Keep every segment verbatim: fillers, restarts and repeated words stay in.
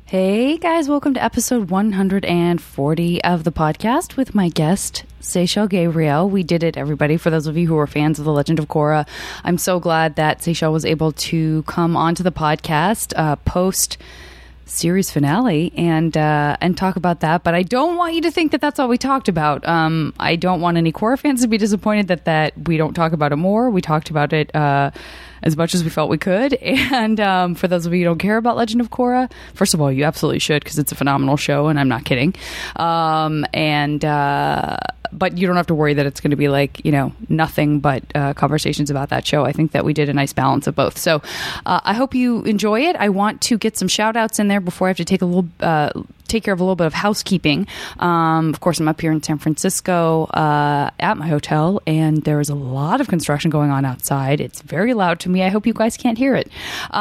Hey guys, welcome to episode one hundred forty of the podcast with my guest, Seychelle Gabriel. We did it, everybody. For those of you who are fans of The Legend of Korra, I'm so glad that Seychelle was able to come onto the podcast uh, post series finale and uh, and talk about that. But I don't want you to think that that's all we talked about. Um, I don't want any Korra fans to be disappointed that that we don't talk about it more. We talked about it Uh, as much as we felt we could. And um, for those of you who don't care about Legend of Korra, first of all, you absolutely should, because it's a phenomenal show, and I'm not kidding. Um, and uh, but you don't have to worry that it's going to be like, you know, nothing but uh, conversations about that show. I think that we did a nice balance of both. So uh, I hope you enjoy it. I want to get some shout outs in there before I have to take a little uh, take care of a little bit of housekeeping. Um, of course, I'm up here in San Francisco uh, at my hotel, and there is a lot of construction going on outside. It's very loud to me. I hope you guys can't hear it.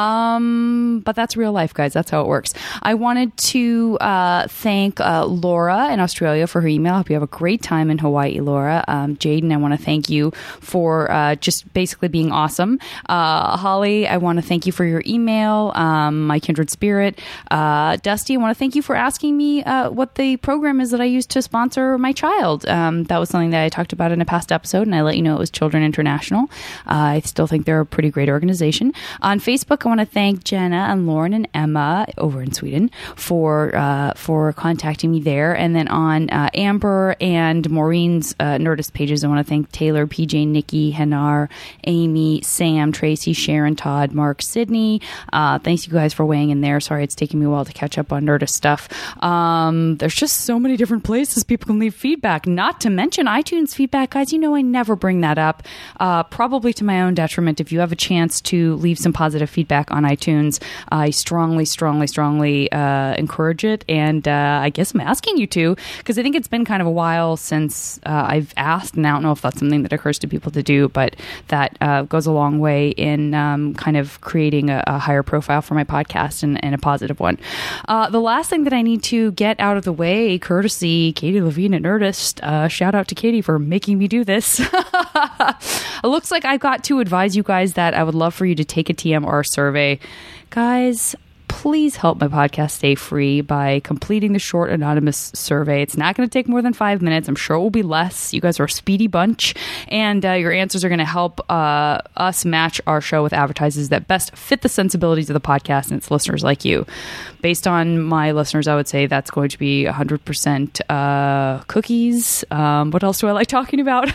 Um, but that's real life, guys. That's how it works. I wanted to uh, thank uh, Laura in Australia for her email. I hope you have a great time in Hawaii, Laura. Um, Jaden, I want to thank you for uh, just basically being awesome. Uh, Holly, I want to thank you for your email. Um, my kindred spirit. Uh, Dusty, I want to thank you for asking asking me uh, what the program is that I use to sponsor my child. Um, that was something that I talked about in a past episode, and I let you know it was Children International. Uh, I still think they're a pretty great organization. On Facebook, I want to thank Jenna and Lauren and Emma over in Sweden for uh, for contacting me there. And then on uh, Amber and Maureen's uh, Nerdist pages, I want to thank Taylor, P J, Nikki, Henar, Amy, Sam, Tracy, Sharon, Todd, Mark, Sydney. Uh, thanks you guys for weighing in there. Sorry it's taking me a while to catch up on Nerdist stuff. Um, there's just so many different places people can leave feedback, not to mention iTunes feedback. Guys, you know I never bring that up, uh, probably to my own detriment. If you have a chance to leave some positive feedback on iTunes, I strongly, strongly, strongly uh, encourage it. And uh, I guess I'm asking you to, because I think it's been kind of a while since uh, I've asked, and I don't know if that's something that occurs to people to do, but that uh, goes a long way in um, kind of creating a, a higher profile for my podcast, and, and a positive one. Uh, the last thing that I need to get out of the way, courtesy Katie Levine at Nerdist. Uh, shout out to Katie for making me do this. It looks like I got to advise you guys that I would love for you to take a T M R survey. Guys, please help my podcast stay free by completing the short anonymous survey. It's not going to take more than five minutes. I'm sure it will be less. You guys are a speedy bunch, and uh, your answers are going to help uh, us match our show with advertisers that best fit the sensibilities of the podcast and its listeners like you. Based on my listeners, I would say that's going to be one hundred percent uh, cookies. Um, what else do I like talking about?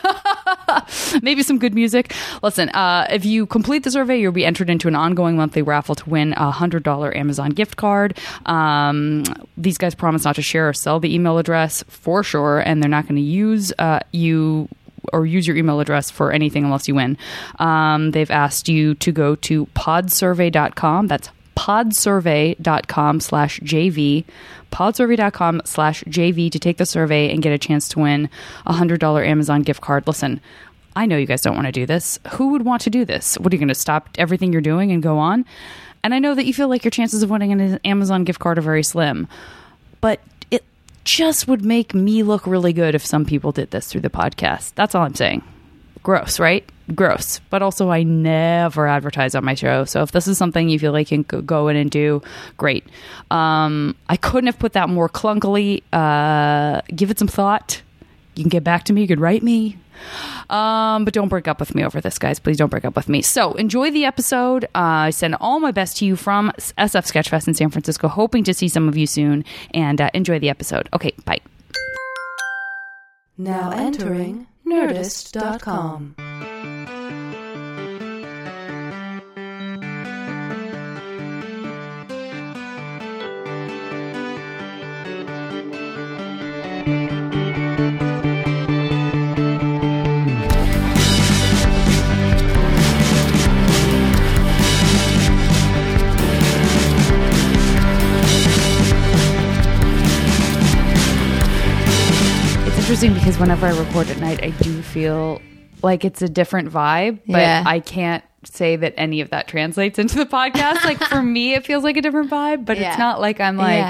Maybe some good music. Listen, uh, if you complete the survey, you'll be entered into an ongoing monthly raffle to win a one hundred dollars Amazon gift card. Um, these guys promise not to share or sell the email address for sure, and they're not going to use uh, you or use your email address for anything unless you win. Um, they've asked you to go to podsurvey dot com. That's podsurvey.com slash JV, podsurvey.com slash JV to take the survey and get a chance to win a one hundred dollars Amazon gift card. Listen, I know you guys don't want to do this. Who would want to do this? What, are you going to stop everything you're doing and go on? And I know that you feel like your chances of winning an Amazon gift card are very slim, but it just would make me look really good if some people did this through the podcast. That's all I'm saying. Gross, right? Gross. But also, I never advertise on my show. So if this is something you feel like you can go in and do, great. Um, I couldn't have put that more clunkily. Uh, give it some thought. You can get back to me. You could write me. Um, but don't break up with me over this, guys. Please don't break up with me. So enjoy the episode. Uh, I send all my best to you from S F Sketchfest in San Francisco, hoping to see some of you soon. And uh, enjoy the episode. Okay, bye. Now entering Nerdist dot com. Interesting, because whenever I record at night, I do feel like it's a different vibe, but Yeah. I can't say that any of that translates into the podcast. Like for me, it feels like a different vibe, but Yeah. it's not like I'm like Yeah.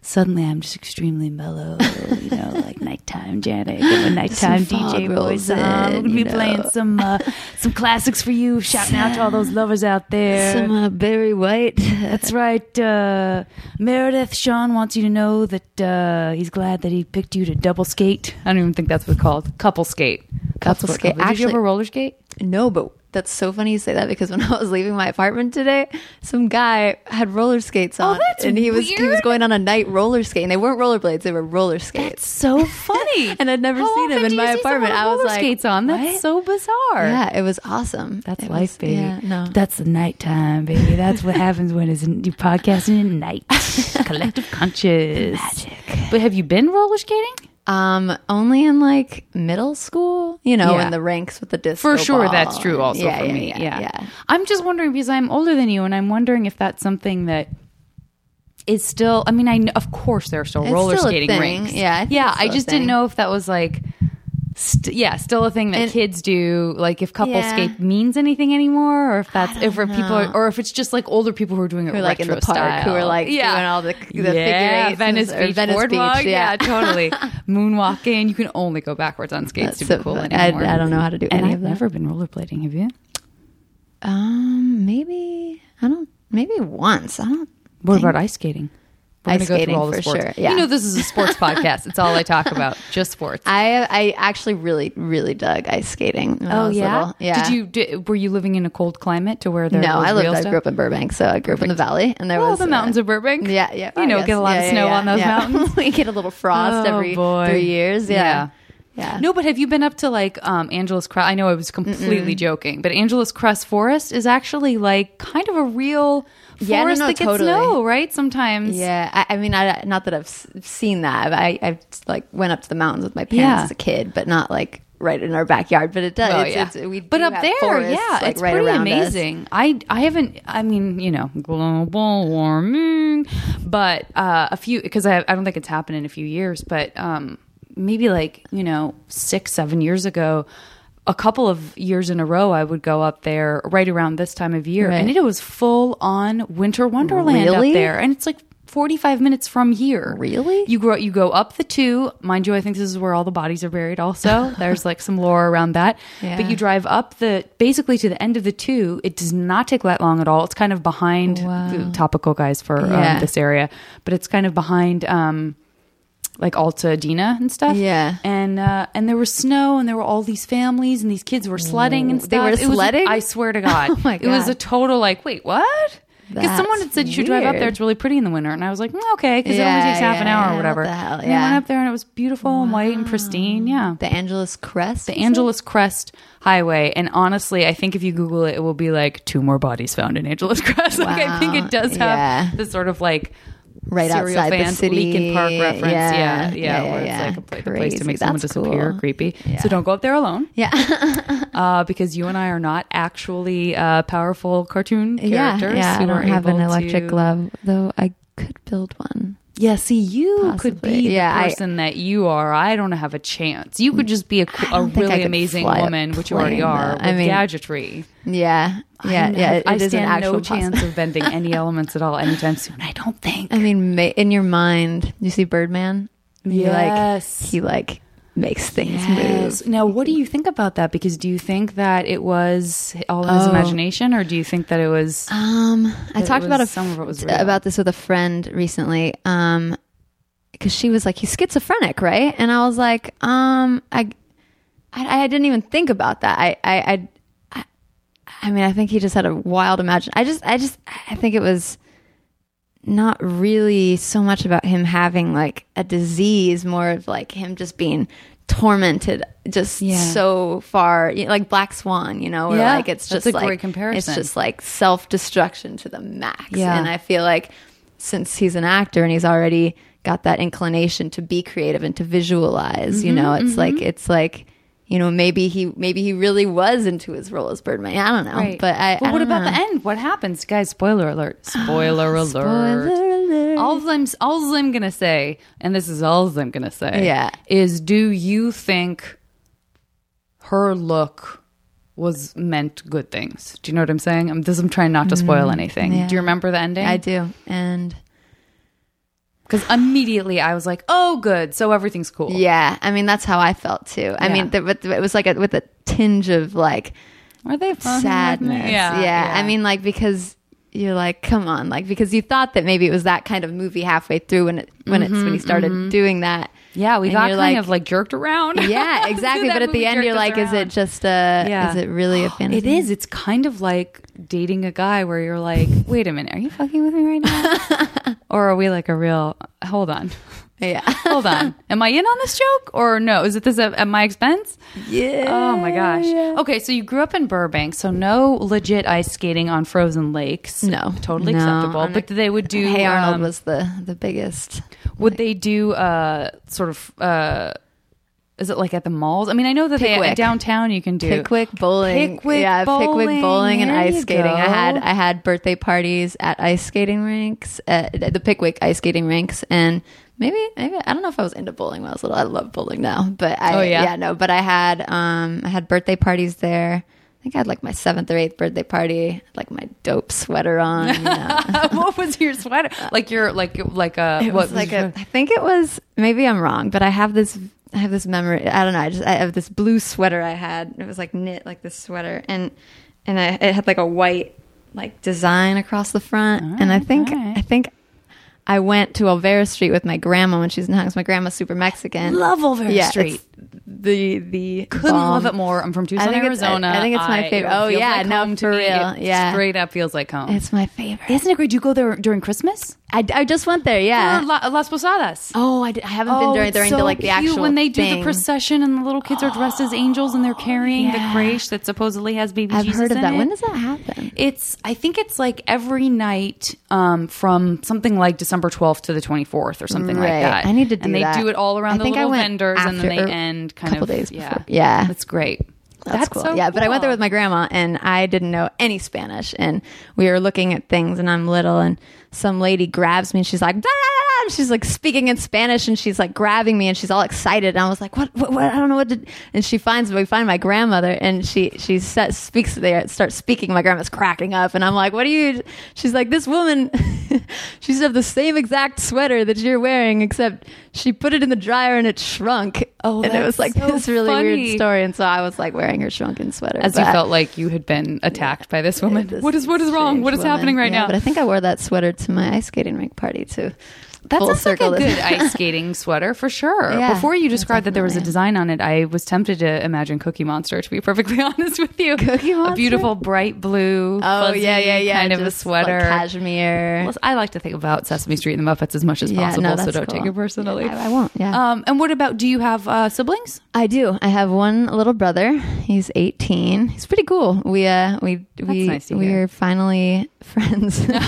suddenly I'm just extremely mellow, you know, like nighttime Janet, get my nighttime D J voice on. I'm gonna be know. playing some uh, some classics for you, shouting out to all those lovers out there. Some uh, Barry White. That's right. Uh, Meredith, Sean wants you to know that uh, he's glad that he picked you to double skate. I don't even think that's what it's called. Couple skate. Couple that's skate. Did Actually, you ever roller skate? No, but that's so funny you say that because when I was leaving my apartment today, some guy had roller skates on, oh, that's and he was weird. he was going on a night roller skating. They weren't rollerblades; they were roller skates. That's so funny. And I'd never How seen him in my apartment. I was roller like, skates on. That's what? so bizarre. Yeah, it was awesome. That's it life, was, baby. Yeah, no, that's the nighttime, baby. That's what happens when it's you're podcasting at night. Collective conscious magic. But have you been roller skating? Um, only in like middle school, you know, Yeah. in the rinks with the disco For sure, ball. that's true also yeah, for yeah, me. Yeah, Yeah. yeah. I'm just wondering because I'm older than you and I'm wondering if that's something that is still, I mean, I kn- of course there are still It's roller still a skating thing. rinks. Yeah, I think yeah, it's I still a just didn't thing. know if that was like, st- yeah, still a thing that And- kids do. Like if couple Yeah. skate means anything anymore, or if that's I if don't people are, know. or if it's just like older people who are doing it Who are like in the retro park, style. who are like yeah. doing all the, the yeah, figure eights Venice and, or Beach Venice boardwalk. Beach, yeah. yeah, totally. Moonwalking. You can only go backwards on skates That's to be so cool funny. anymore. I, I don't know how to do and any I've of that. never been rollerblading. Have you? Um, maybe I don't. Maybe once. I don't. What think- about ice skating? We're Ice gonna go skating through all the for sports. sure, yeah. You know, this is a sports podcast. It's all I talk about, just sports. I I actually really really dug ice skating. When I was little. Yeah. Did you? Did, were you living in a cold climate to where there? No, was I lived. real I stuff? grew up in Burbank, so I grew up in the valley, and there Oh, was the uh, mountains of Burbank. Yeah, yeah. You I know, guess. get a lot Yeah, of yeah, snow yeah, on those yeah. mountains. We get a little frost Oh, every boy. three years. Yeah. Yeah. No, but have you been up to like um, Angeles Crest? I know I was completely Mm-mm. joking, but Angeles Crest Forest is actually like kind of a real forest Yeah, no, no, that gets totally. snow, right? Sometimes. Yeah, I, I mean, I, not that I've s- seen that. I, I like went up to the mountains with my parents Yeah. as a kid, but not like right in our backyard. But it does. Well, it's, yeah. it's, we but do up have there, forests, yeah, like, it's right pretty around us. amazing. I I haven't. I mean, you know, global warming, but uh, a few because I I don't think it's happened in a few years, but um, maybe like you know six seven years ago. A couple of years in a row, I would go up there right around this time of year, Right. and it was full on winter wonderland Really? up there, and it's like forty-five minutes from here. Really? You grow, you go up the two. Mind you, I think this is where all the bodies are buried. Also, there's like some lore around that. Yeah. But you drive up the basically to the end of the two. It does not take that long at all. It's kind of behind Wow. the topical guys for Yeah. um, this area, but it's kind of behind. Um, like Altadena and stuff. Yeah. And uh, and there was snow and there were all these families and these kids were sledding and Ooh, stuff. they were It was- sledding? I swear to God. Oh my It was God. a total like, wait, what? Because That's someone had said you should drive up there. weird. It's really pretty in the winter. And I was like, mm, okay, because it Yeah, only takes half yeah, an hour yeah, or whatever. what the hell, And I yeah. went up there and it was beautiful and white and pristine. Yeah. The Angeles Crest. The is it? Angeles Crest Highway. And honestly, I think if you Google it, it will be like two more bodies found in Angeles Crest. Like, I think Wow. it does have Yeah. this sort of like, right serial outside fans, the city. Lincoln Park reference. Yeah, yeah, yeah, where yeah. it's like a, pla- the place to Crazy. make someone That's disappear. cool. Creepy. Yeah. So don't go up there alone. Yeah. uh, because you and I are not actually uh, powerful cartoon yeah. characters. Yeah. who I don't are have an able electric to- glove, though I could build one. Yeah, see, you could Possibly. be Yeah, the I- person that you are. I don't have a chance. You could just be a, co- I a don't think I really could amazing fly a woman, which you already plane, are, though. with I mean- gadgetry. Yeah. Yeah. I yeah. have- It, I it is an stand actual no chance possi- of bending any elements at all anytime soon. I don't think. I mean, ma- in your mind, you see Birdman? You Yes. Like, he like makes things Yes. move. Now, what do you think about that? Because do you think that it was all in his Oh. imagination, or do you think that it was? Um, I That talked it about a was- some of it was real. about this with a friend recently. Um, because she was like, he's schizophrenic, right? And I was like, um, I, I, I didn't even think about that. I, I, I, I mean, I think he just had a wild imagination. I just, I just, I think it was not really so much about him having like a disease, more of like him just being tormented just Yeah. so far, you know, like Black Swan, you know, where Yeah, like it's that's just a like great comparison. it's just like self-destruction to the max. Yeah. And I feel like since he's an actor and he's already got that inclination to be creative and to visualize, you know, it's like it's like you know, maybe he maybe he really was into his role as Birdman. I don't know, Right. but I. Well, I what don't about know. the end? What happens, guys? Spoiler alert! Spoiler alert! Spoiler alert. All I'm all I'm gonna say, and this is all I'm gonna say, Yeah. is do you think her look was meant good things? Do you know what I'm saying? I'm this. I'm trying not to spoil anything. yeah. Do you remember the ending? I do, and Because immediately I was like, oh, good. So everything's cool. Yeah. I mean, that's how I felt too. I Yeah. mean, the, but it was like a, with a tinge of like Are they fucking sadness. with me? Yeah, Yeah, I mean, like, because you're like, come on, like, because you thought that maybe it was that kind of movie halfway through when it when it's when he started doing that. yeah, we And got you're kind like- of like jerked around. Yeah, exactly. That But at the movie end, jerked you're us like, is around. it just a? Yeah. Is it really a fantasy? It is. It's kind of like dating a guy where you're like, wait a minute, are you fucking with me right now? Or are we like a real, hold on. Yeah. Hold on. Am I in on this joke or no? Is it this at, at my expense? Yeah. Oh my gosh. Yeah. Okay, so you grew up in Burbank, so no legit ice skating on frozen lakes. No. Totally No, acceptable. on But a- they would do Hey Arnold um, was the the biggest. would they do uh sort of uh is it like at the malls? I mean, I know that they Pickwick. downtown you can do Pickwick bowling, Pickwick yeah, Pickwick bowling. bowling and There ice you skating. I go. had I had birthday parties at ice skating rinks, at the Pickwick ice skating rinks, and maybe maybe I don't know if I was into bowling when I was little. I love bowling now, but I Oh, yeah? yeah no, but I had um I had birthday parties there. I think I had like my seventh or eighth birthday party, like my dope sweater on. You know. What was your sweater? Like your like like a It what was like your a, I think it was, maybe I'm wrong, but I have this, I have this memory. I don't know. I just, I have this blue sweater I had. It was like knit, like this sweater. And, and I, it had like a white, like design across the front. and I think, alright. I think I went to Olvera Street with my grandma when she was in house. My grandma's super Mexican. Love Olvera yeah, Street. it's The, the, Couldn't bomb. love it more. I'm from Tucson, I think it's- Arizona. I- I think it's my I- favorite. it Oh, feels yeah, like no, home to for me. real. It Yeah. straight up feels like home. It's my favorite. Isn't it great? Do you go there during Christmas? I, I just went there. Yeah. Or La- Las Posadas. Oh, I, did, I haven't been during, it's during so the like the cute actual when they do thing. the procession and the little kids are dressed as angels and they're carrying yeah. the creche that supposedly has baby I've Jesus heard of in that. it. When does that happen? It's I think it's like every night um, from something like December twelfth to the twenty-fourth or something Right. like that. I need to do and they that. do it all around I the think I little went vendors and then after- they or end kind couple of days yeah. before. Yeah. That's great. That's, cool. so yeah, but I went there cool. with my grandma and I didn't know any Spanish. And we were looking at things and I'm little and some lady grabs me and she's like, "Da, da, da, da," and she's like speaking in Spanish and she's like grabbing me and she's all excited. And I was like, what, what, what? I don't know what to, and she finds, we find my grandmother and she, she set, speaks there, starts speaking. My grandma's cracking up and I'm like, what are you, she's like, this woman, she used to have the same exact sweater that you're wearing, except she put it in the dryer and it shrunk. Oh, and it was that's like so this really funny. weird story. And so I was like wearing her shrunken sweater. As you but- felt like you had been attacked by this woman. This what is what is wrong? strange What is woman. happening right Yeah, now? But I think I wore that sweater to my ice skating rink party too. That Full sounds like circle a this- good ice skating sweater for sure. Yeah, Before you described that there was a definitely. design on it, I was tempted to imagine Cookie Monster, to be perfectly honest with you. Cookie A Monster? beautiful bright blue, Oh fuzzy yeah, yeah, yeah. kind of a Just, sweater. like, cashmere. Well, I like to think about Sesame Street and the Muppets as much as Yeah, possible, no, so that's don't cool. take it personally. Yeah, I, I won't. Yeah, Um, and what about, do you have uh, siblings? I do. I have one little brother. He's eighteen. He's pretty cool. We uh we we nice to we hear. are finally friends. we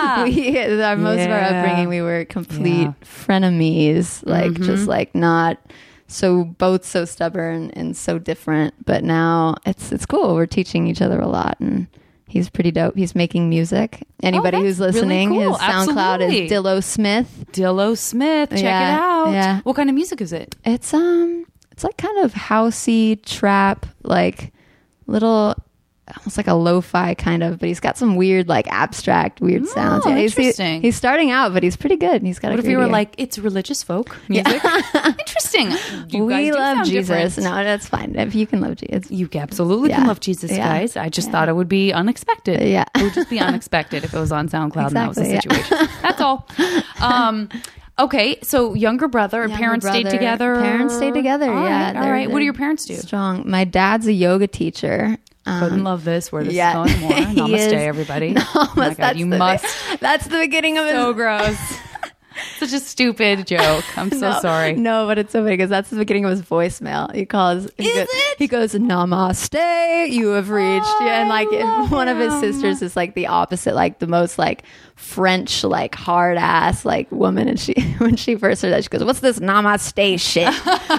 our, most of our Yeah. upbringing we were complete Yeah. frenemies. Like just like not so both so stubborn and so different. But now it's it's cool. We're teaching each other a lot and. He's pretty dope. He's making music. Anybody that's who's listening, really cool. his SoundCloud Absolutely. is Dillo Smith. Dillo Smith. Check Yeah, it out. yeah. What kind of music is it? It's um, it's like kind of housey trap, like little, almost like a lo-fi kind of. But he's got some weird, like abstract, weird sounds. Oh, he's, he- interesting. he's starting out, but he's pretty good. He's got. What a if you great were ear. like, it's religious folk music? Interesting. You guys we do love sound Jesus? different. No, that's fine. If you can love Jesus, You absolutely can Yeah. love Jesus, Yeah. guys. I just Yeah. thought it would be unexpected. Yeah. It would just be unexpected if it was on SoundCloud and that was the Exactly, situation. That's all. Um, okay, so younger brother, Younger parents stayed brother. together? Parents stayed together. All yeah, right, all they're- right. What do they're your parents do? Strong. My dad's a yoga teacher. Um, Couldn't love this, where this yeah. is going more. He Namaste, is. everybody. Namaste, Oh my God, that's you the- must. That's the beginning of his. So gross. Such a stupid joke. I'm so No, sorry. No, but it's so funny because that's the beginning of his voicemail. He calls. He Is goes, it? He goes, "Namaste, you have reached." Oh, yeah, and like I love one of his him. sisters is like the opposite, like the most like French, like hard ass, like woman. And she, when she first heard that, she goes, "What's this Namaste shit?"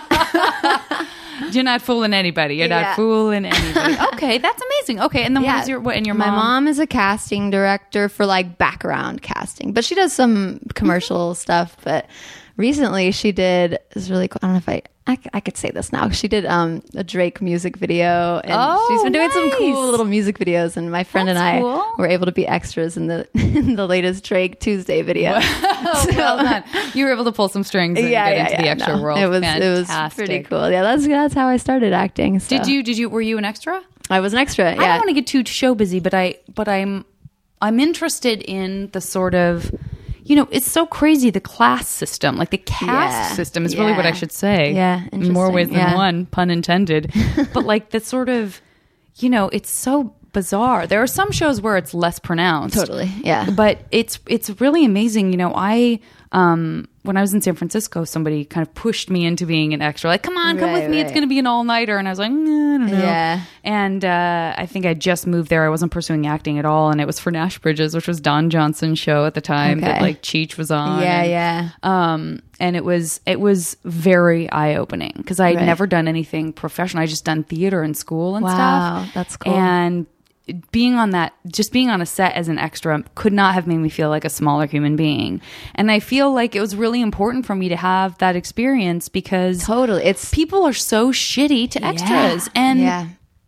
You're not fooling anybody. You're Yeah. not fooling anybody. Okay, that's amazing. Okay, and then Yeah. what is your what and your My mom? mom is a casting director for like background casting, but she does some commercial stuff. But recently she did, is really cool. I don't know if I, I, I could say this now. She did um, a Drake music video, and Oh, she's been doing some nice. cool little music videos. And my friend That's and I cool. were able to be extras in the in the latest Drake Tuesday video. Oh, well done. You were able to pull some strings and yeah, get yeah, into the yeah. extra No, world. It was Fantastic. it was pretty cool. Yeah, that's that's how I started acting. So. Did you? Did you? Were you an extra? I was an extra. I Yeah. don't want to get too show busy, but I but I'm I'm interested in the sort of, you know, it's so crazy, the class system, like the caste Yeah. system is really what I Yeah. should say. Yeah, in more ways than interesting. Yeah. one, pun intended. But like the sort of, you know, it's so bizarre. There are some shows where it's less pronounced. Totally. Yeah. But it's it's really amazing. You know, I um when I was in San Francisco, somebody kind of pushed me into being an extra. Like, come on, come Right, with me. It's right. going to be an all nighter. And I was like, nah, I don't know. Yeah. And uh, I think I just moved there. I wasn't pursuing acting at all, and it was for Nash Bridges, which was Don Johnson's show at the time that Okay. like Cheech was on. Yeah, and, yeah. Um, and it was it was very eye opening because I had Right. never done anything professional. I just done theater in school and Wow, stuff. that's cool. And being on that, just being on a set as an extra could not have made me feel like a smaller human being. And I feel like it was really important for me to have that experience because Totally. It's people are so shitty to extras. And yeah.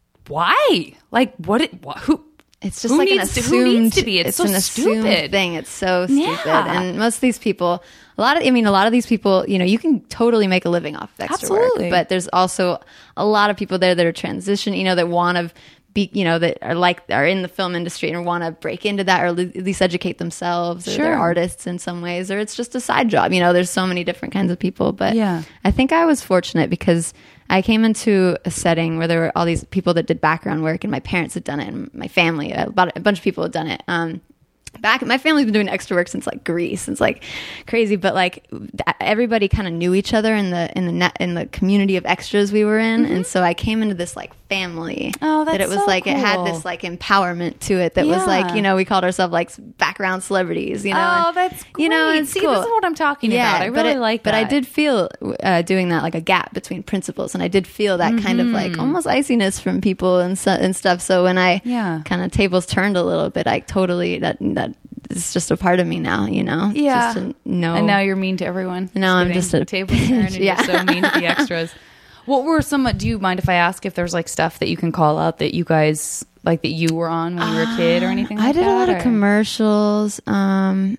why? Like, what? It, wh- who? It's just who like an needs to- assumed, who needs to be? It's so an assumed stupid. thing. It's so stupid. Yeah. And most of these people, a lot of, I mean, a lot of these people, you know, you can totally make a living off of extra Absolutely. work, but there's also a lot of people there that are transition, you know, that want to be, you know, that are like, are in the film industry and want to break into that or at least educate themselves, or Sure. they're artists in some ways, or it's just a side job. You know, there's so many different kinds of people, but Yeah. I think I was fortunate because I came into a setting where there were all these people that did background work, and my parents had done it, and my family, about a bunch of people had done it. Um, back, my family's been doing extra work since like Greece. It's like crazy, but like everybody kind of knew each other in the in the net in the community of extras we were in, and so I came into this like family. Oh, that that's it was so like it had cool. this like empowerment to it that was Yeah. like, you know, we called ourselves like background celebrities. You know, Oh, and, that's you know, great. it's See, cool. this is what I'm talking about. I but really it- like But I that. did feel uh, doing that like a gap between principals, and I did feel that kind of Mm-hmm. like almost iciness from people and so, and stuff. So when I Yeah. kind of tables turned a little bit, I totally that that is just a part of me now. You know, Yeah. Just to know. And now you're mean to everyone. Now I'm kidding. just a table turn and yeah. you're so mean to the extras. What were some? Do you mind if I ask if there's like stuff that you can call out that you guys like that you were on when you were a kid or anything? Like I did that, a lot or? of commercials. Um,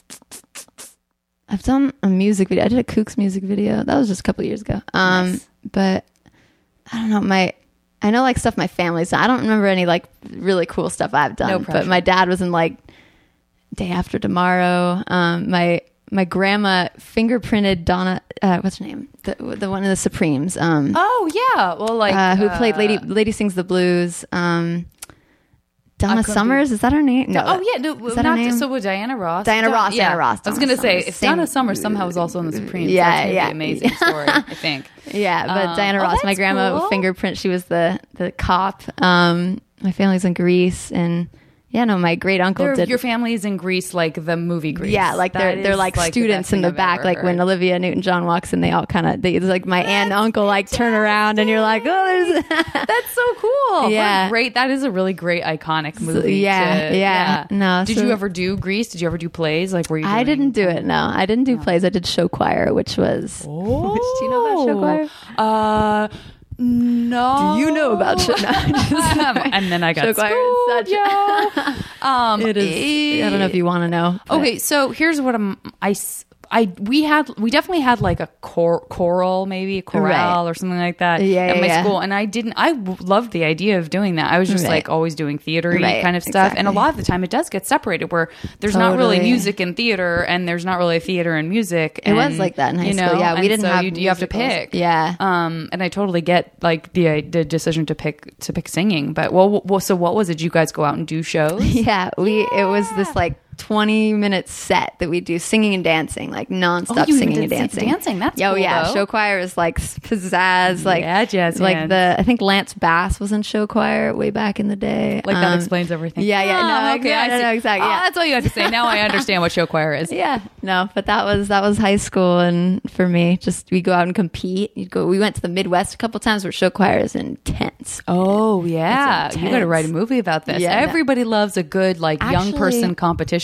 I've done a music video. I did a Kooks music video. That was just a couple of years ago. Um, Nice. But I don't know. My I know like stuff my family's done. I don't remember any like really cool stuff I've done. No but pressure. my dad was in like Day After Tomorrow. Um, my my grandma fingerprinted Donna. Uh, what's her name? The the one of the Supremes. Um, Oh yeah, well like uh, who played uh, Lady Lady Sings the Blues. Um, Donna couldn't Summers, is that her name? No. Oh yeah, no, Is that her not name? so with Diana Ross. Diana Di- Ross, yeah. Diana Ross, I was Donna gonna say Summers. if Same- Donna Summers somehow was also in the Supremes. Yeah, that's gonna yeah. be an amazing story. I think. Yeah, but Um, Diana oh, Ross, my that's grandma cool. fingerprint. She was the the cop. Um, my family's in Greece, and yeah, no, my great uncle They're- did. Your family is in Greece, like the movie Greece. Yeah, like That they're they're is, like, the students best in thing the I've back, ever like when heard. Olivia Newton-John walks in, they all kind of they it's like my aunt and uncle like turn around, and you're like, oh, there's That's so cool. Yeah. What a great. That is a really great iconic movie. yeah, to- yeah. No, Did so- you ever do Grease? Did you ever do plays? Like were you? I doing- didn't do it. No, I didn't do plays. I did show choir, which was. Oh. Which, do you know about show choir? Uh, no. Do you know about show? No, just- Um, and then I got Show choir is schooled, such- yo. Um, it is. I don't know if you want to know. but- Okay, so here's what I'm. I, s- I we had we definitely had like a cor- choral, maybe a chorale Right. or something like that Yeah, at yeah, my yeah. school, and I didn't. I w- loved the idea of doing that. I was just Right. like always doing theater Right, kind of stuff, and a exactly. lot of the time it does get separated where there's not really Totally. music in theater, and there's not really theater in music. It was and, like that in high you school. know, Yeah, we and didn't so have You, you have to musicals. pick. Yeah. Um, and I totally get like the the decision to pick to pick singing, but well, well so what was it? Did you guys go out and do shows? Yeah, we it was this like twenty minute set that we do singing and dancing, like nonstop Oh, you singing did and sing- dancing. dancing, that's oh cool, yeah. though. Show choir is like pizzazz, like Yeah, jazz like hands. the I think Lance Bass was in show choir way back in the day. Like that Um, explains everything. Yeah, yeah, Oh, no, okay, yeah, I no, see. no, exactly. Oh, Yeah. that's all you had to say. Now I understand what show choir is. Yeah, no, but that was that was high school, and for me, just we go out and compete. You go. We went to the Midwest a couple times where show choir is intense. Oh yeah, It's you got to intense. wite a movie about this. Yeah, no. Everybody loves a good like young Actually- person competition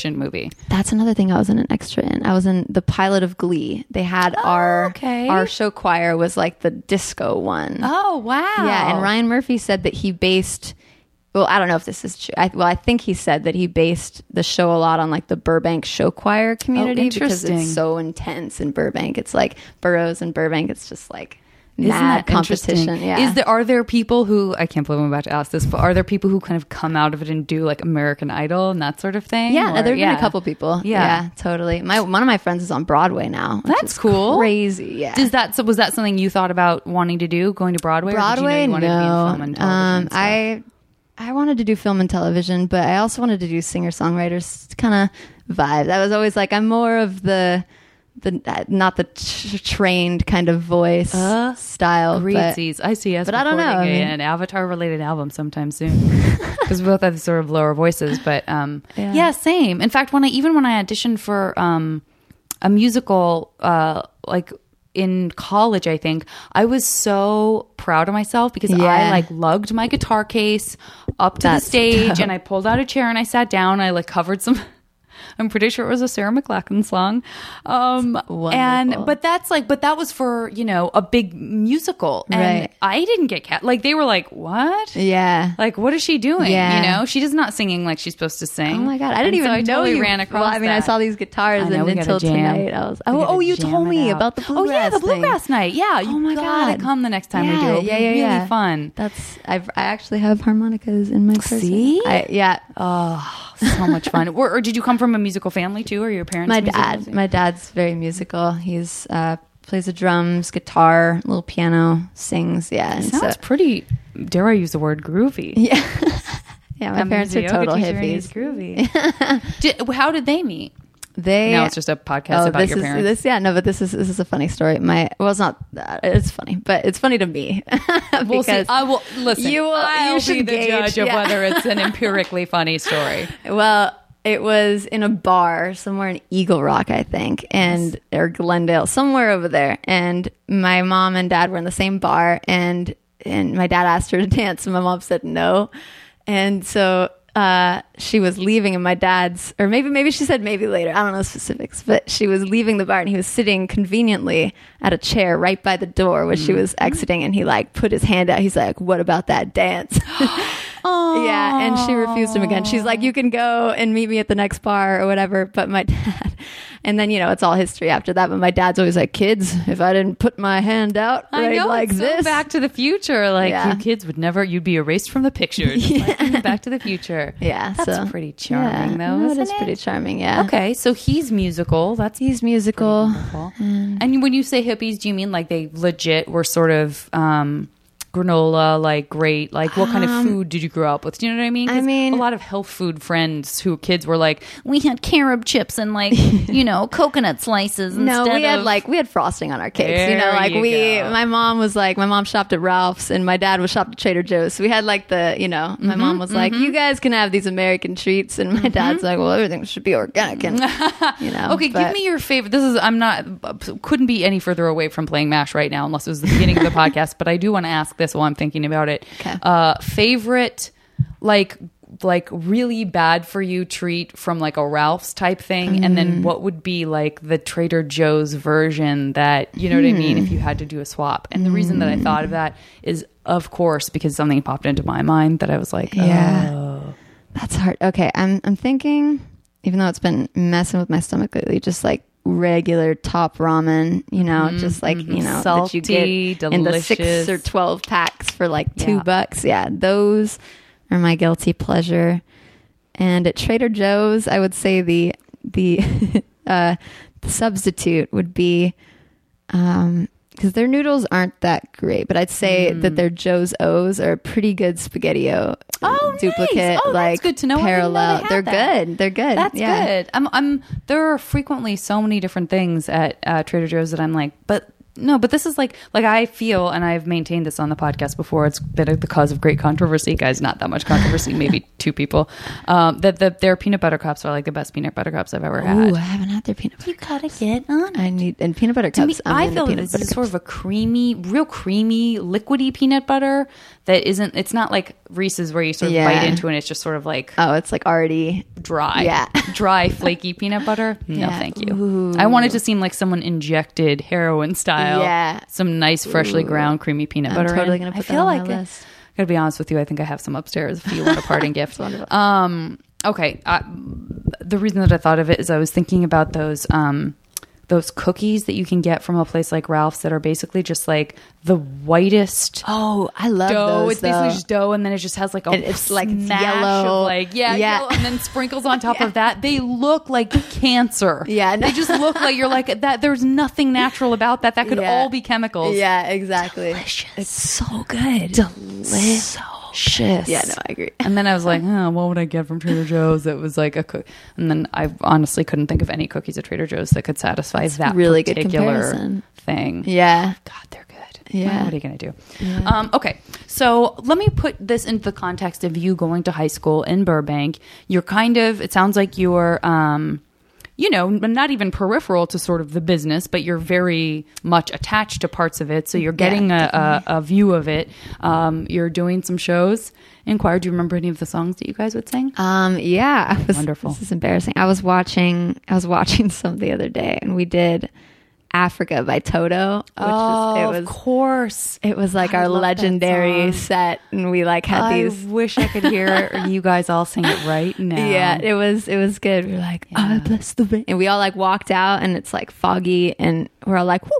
auditioned movie? That's another thing I was in an extra in. I was in the pilot of Glee. They had Oh, our okay. our show choir was like the disco one. Oh, wow. Yeah, and Ryan Murphy said that he based. Well, I don't know if this is true. I, well, I think he said that he based the show a lot on like the Burbank show choir community because interesting. it's so intense in Burbank. It's like Burroughs and Burbank. It's just like Isn't mad that interesting? competition. Yeah. Is there are there people who I can't believe I'm about to ask this, but are there people who kind of come out of it and do like American Idol and that sort of thing? Yeah, Or- there've yeah. been a couple people. Yeah. Yeah, totally. My one of my friends is on Broadway now. which That's is cool. Crazy. Yeah. Does that so was that something you thought about wanting to do, going to Broadway? Broadway? or did you know you wanted no. to be in film and television um, stuff? I I wanted to do film and television, but I also wanted to do singer songwriters kind of vibe. I was always like, I'm more of the the uh, not the t- trained kind of voice Uh, style. But Greatsies. I see us but I don't know, recording I mean- an Avatar related album sometime soon because we both have sort of lower voices. But um, yeah. Yeah. same. In fact, when I even when I auditioned for um, a musical, uh, like in college, I think I was so proud of myself because I Yeah. like lugged my guitar case up to That's the stage dope. and I pulled out a chair and I sat down. I like covered some. I'm pretty sure it was a Sarah McLachlan song. Um, wonderful. and, but that's like, but that was for, you know, a big musical. And Right. I didn't get cat. Like they were like, what? yeah. Like, what is she doing? Yeah. You know, she is not singing like she's supposed to sing. Oh my god! I didn't And even so I know totally you ran across. Well, I mean, I that. saw these guitars, I know, and we gotta until jam. tonight, I was. We Oh, gotta oh, you jam told it me out. about the Oh bluegrass. yeah, the thing. bluegrass night. Yeah, you Oh my gotta God. come the next time we do. Yeah, It'll yeah, be yeah, really yeah. fun. That's I've I actually have harmonicas in my person. See? I, yeah. Oh, so much fun. Or, or did you come from a musical family too? Or your parents? My musical? dad. My dad's very musical. He's uh, plays the drums, guitar, little piano, sings. Yeah, and Sounds so, pretty. Dare I use the word groovy? yeah, yeah. My Um, parents the are yoga total teacher is hippies. groovy. did, how did they meet? They Now it's just a podcast oh, about this your is, parents. This, yeah, no, but this is this is a funny story. My well, it's not. Uh, it's funny, but it's funny to me. We'll see. because I will listen. you will- I'll you be should the gauge, judge of yeah. whether it's an empirically funny story. Well, it was in a bar somewhere in Eagle Rock, I think, and or Glendale, somewhere over there. And my mom and dad were in the same bar, and and my dad asked her to dance, and my mom said no. And so uh, she was leaving, and my dad's, or maybe maybe she said maybe later, I don't know specifics, but she was leaving the bar, and he was sitting conveniently at a chair right by the door where she was exiting, and he like put his hand out. He's like, "What about that dance?" Oh, Yeah, and she refused him again. She's like, "You can go and meet me at the next bar or whatever." But my dad, and then you know it's all history after that. But my dad's always like, "Kids, if I didn't put my hand out I right know, like it's so this, Back to the Future. Like Yeah. you kids would never. You'd be erased from the picture. Just like in Back to the Future. yeah, That's so, pretty charming, yeah, though. no, it isn't is pretty charming. Yeah, Okay, so he's musical. That's he's musical. wonderful. And when you say hippies, do you mean like they legit were sort of um, granola, like great? Like what kind of food did you grow up with? Do you know what I mean? 'Cause I mean- a lot of health food friends who kids were like, we had carob chips and like you know coconut slices. No, instead we had of- like we had frosting on our cakes. you know, There like you we. go. My mom was like, my mom shopped at Ralph's, and my dad was shopped at Trader Joe's. So we had like the, you know, my mom was like, you guys can have these American treats, and my dad's like, well, everything should be organic, and you know. Okay, but- give me your favorite. This is I'm not couldn't be any further away from playing MASH right now, unless it was the beginning of the podcast. But I do want to ask this while I'm thinking about it. Okay. Uh, favorite, like like really bad for you treat from like a Ralph's type thing, and Mm. then what would be like the Trader Joe's version that you know what I mean if you had to do a swap. And the reason that I thought of that is, of course, because something popped into my mind that I was like, Yeah. oh. That's hard. Okay, I'm I'm thinking, even though it's been messing with my stomach lately, just like regular top ramen, you know, just like you know that you Salty, get in the six delicious. or twelve packs for like two Yeah. bucks. Yeah, those are my guilty pleasure. And at Trader Joe's, I would say the the uh, the substitute would be. Um, because their noodles aren't that great, but I'd say that their Joe's O's are a pretty good SpaghettiO Oh, duplicate. nice. Oh, that's like good to know. I didn't know Parallel. they had They're that. good. They're good. That's yeah. good. I'm, I'm. There are frequently so many different things at uh, Trader Joe's that I'm like, but no, but this is like, like I feel, and I've maintained this on the podcast before. It's been the cause of great controversy, guys. Not that much controversy, maybe two people. Um, that the, their peanut butter cups are like the best peanut butter cups I've ever had. Ooh, I haven't had their peanut butter. You gotta get on. I need and peanut butter To me, cups. I'm I into feel that peanut this butter is sort cups. of a creamy, real creamy, liquidy peanut butter that isn't. It's not like Reese's where you sort of Yeah. bite into it and it's just sort of like Oh, it's like already dry. Yeah. Dry, flaky peanut butter. No, Yeah. thank you. Ooh. I want it to seem like someone injected heroin style. Yeah. Some nice, freshly ground, creamy peanut I'm butter. totally in. gonna I put that feel on like my it- list. I gotta be honest with you. I think I have some upstairs if you want a parting gift. wonderful. Um, okay. Uh, the reason that I thought of it is I was thinking about those um, those cookies that you can get from a place like Ralph's that are basically just like the whitest Oh, I love dough. those. It's basically though. just dough, and then it just has like a And it's like it's smash yellow. of like yeah, Yeah. yellow, and then sprinkles on top of that. They look like cancer. Yeah, no. they just look like you're like that. There's nothing natural about that. That could Yeah. all be chemicals. Yeah, exactly. It's so good. Delicious. Yeah, no, I agree. And then I was like, oh, what would I get from Trader Joe's? It was like a cook. And then I honestly couldn't think of any cookies at Trader Joe's that could satisfy that really good particular comparison. thing. Yeah. God, they're good. Yeah. What are you going to do? Um, okay. So let me put this into the context of you going to high school in Burbank. You're kind of, it sounds like you're, um, you know, not even peripheral to sort of the business, but you're very much attached to parts of it. So you're getting Yeah, a, a, a view of it. Um, you're doing some shows in choir. Do you remember any of the songs that you guys would sing? Um, yeah, I was, Wonderful. This is embarrassing. I was watching, I was watching some the other day, and we did Africa by Toto. Which was, it was, of course. it was like I our love that legendary song. set, and we like had I these. wish I could hear you guys all sing it right now. Yeah, it was it was good. We were like, I bless the rain, and we all like walked out, and it's like foggy, and we're all like,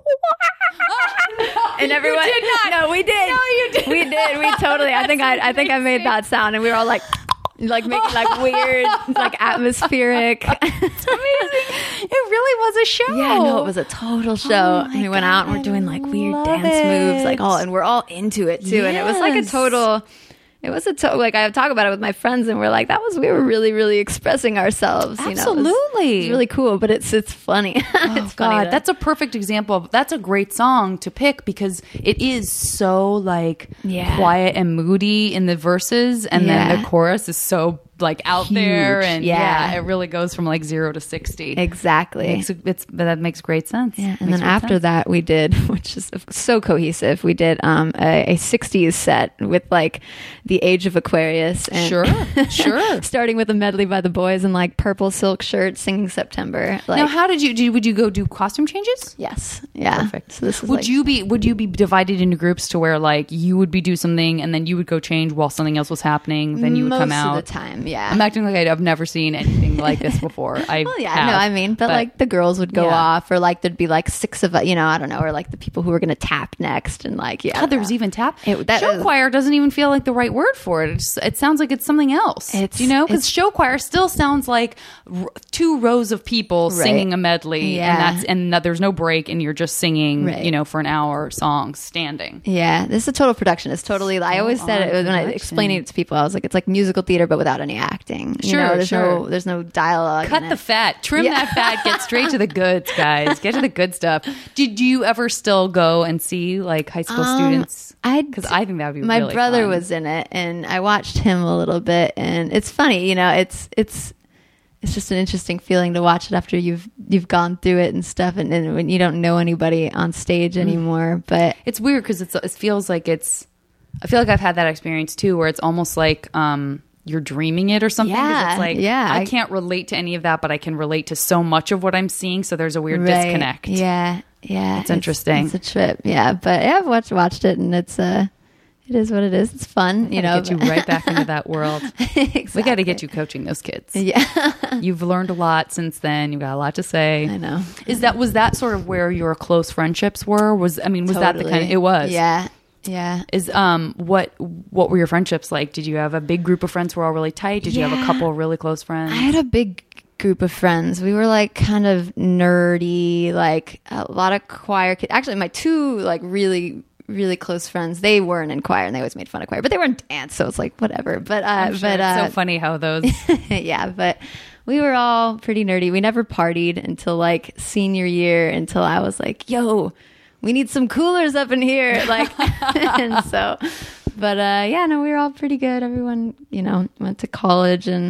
and everyone, did not. no, we did, No, you did we did, we totally. I think I, I think I made that sound, and we were all like, like making like weird, like atmospheric. It's amazing. It really was a show. Yeah, no, it was a total show. Oh and my we went God, out and we're I doing like weird love dance moves, like it. all, and we're all into it too. And it was like a Yes. total. It was a to- like I talk about it with my friends, and we're like, that was we were really, really expressing ourselves. You know, it was- Absolutely. it's really cool, but it's it's funny. it's Oh, funny. God, to- that's a perfect example of that's a great song to pick because it is so like Yeah. quiet and moody in the verses, and then Yeah. the chorus is so like out there, Huge. and Yeah. yeah. it really goes from like zero to sixty. exactly. It's, it's that makes great sense. Yeah, and Makes then great after sense. that we did, which is so cohesive. We did um, a, a sixties set with like the Age of Aquarius, and Sure, sure. starting with a medley by the Boys in like purple silk shirts, singing September. Like, Now, how did you do? Would you go do costume changes? yes, yeah, Perfect. So this is would like, you be would you be divided into groups to where like you would be do something and then you would go change while something else was happening, then you would most come out? of the time? Yeah. I'm acting like I've never seen anything like this before. I Well, yeah, have, no, I mean, but, like the girls would go Yeah. off, or like there'd be like six of us, you know, I don't know, or like the people who were going to tap next, and like, yeah, I God, don't there was know. even tap. It- that show is- choir doesn't even feel like the right word for it. It, just, it sounds like it's something else. It's- you know, because it's- show choir still sounds like r- two rows of people Right. singing a medley, Yeah. and that's and that there's no break, and you're just singing, Right. you know, for an hour songs standing. Yeah, this is a total production. It's totally. I always said it on when I production. explained it to people. I was like, it's like musical theater, but without any acting. You Sure, know, there's sure. no, there's no dialogue. Cut in the it. fat, trim Yeah. that fat, get straight to the goods, guys. Get to the good stuff. Did you ever still go and see like high school Um, students? I Because I think that would be my really brother fun. was in it, and I watched him a little bit, and it's funny, you know, it's it's it's just an interesting feeling to watch it after you've you've gone through it and stuff, and, and when you don't know anybody on stage Mm. anymore. But It's weird because it's it feels like it's. I feel like I've had that experience too, where it's almost like um, you're dreaming it or something. 'cause Yeah, it's like yeah. I can't relate to any of that, but I can relate to so much of what I'm seeing. So there's a weird Right. disconnect. Yeah, yeah, It's interesting. It's, a trip, yeah. But yeah, I've watched watched it, and it's uh, it is what it is. It's fun, you know. Get you but- right back into that world. Exactly. We got to get you coaching those kids. Yeah, You've learned a lot since then. You've got a lot to say. I know. Is that was that sort of where your close friendships were? Was I mean, was that the kind? Totally. It was. Yeah, yeah. Is um what what were your friendships like? Did you have a big group of friends who were all really tight? Did you have a Yeah. couple of really close friends? I had a big group of friends. We were like kind of nerdy, like a lot of choir kids. Actually, my two like really, really close friends, they weren't in choir, and they always made fun of choir, but they were in dance, so it's like whatever. But uh, I'm sure but it's uh, so funny how those. yeah, but we were all pretty nerdy. We never partied until like senior year, until I was like, yo, we need some coolers up in here. Like, and so, but uh, yeah, no, we were all pretty good. Everyone, you know, went to college and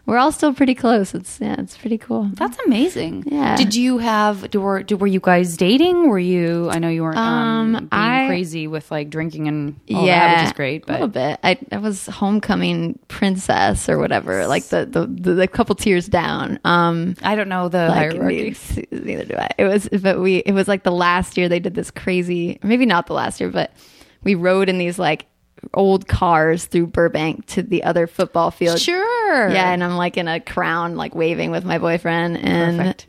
we're all still pretty close. It's yeah, it's pretty cool. That's amazing. Yeah. Did you have? Do were, do, were you guys dating? Were you? I know you weren't um, Um, being I- crazy with like drinking and all yeah, that, which is great. a But little bit. I, I was homecoming princess or whatever, like the the, the, the couple tiers down. Um, I don't know the like hierarchy. neither, neither do I. It was, but we it was like the last year they did this crazy, or maybe not the last year, but we rode in these like old cars through Burbank to the other football field. Sure. Yeah, and I'm like in a crown, like waving with my boyfriend, and Perfect.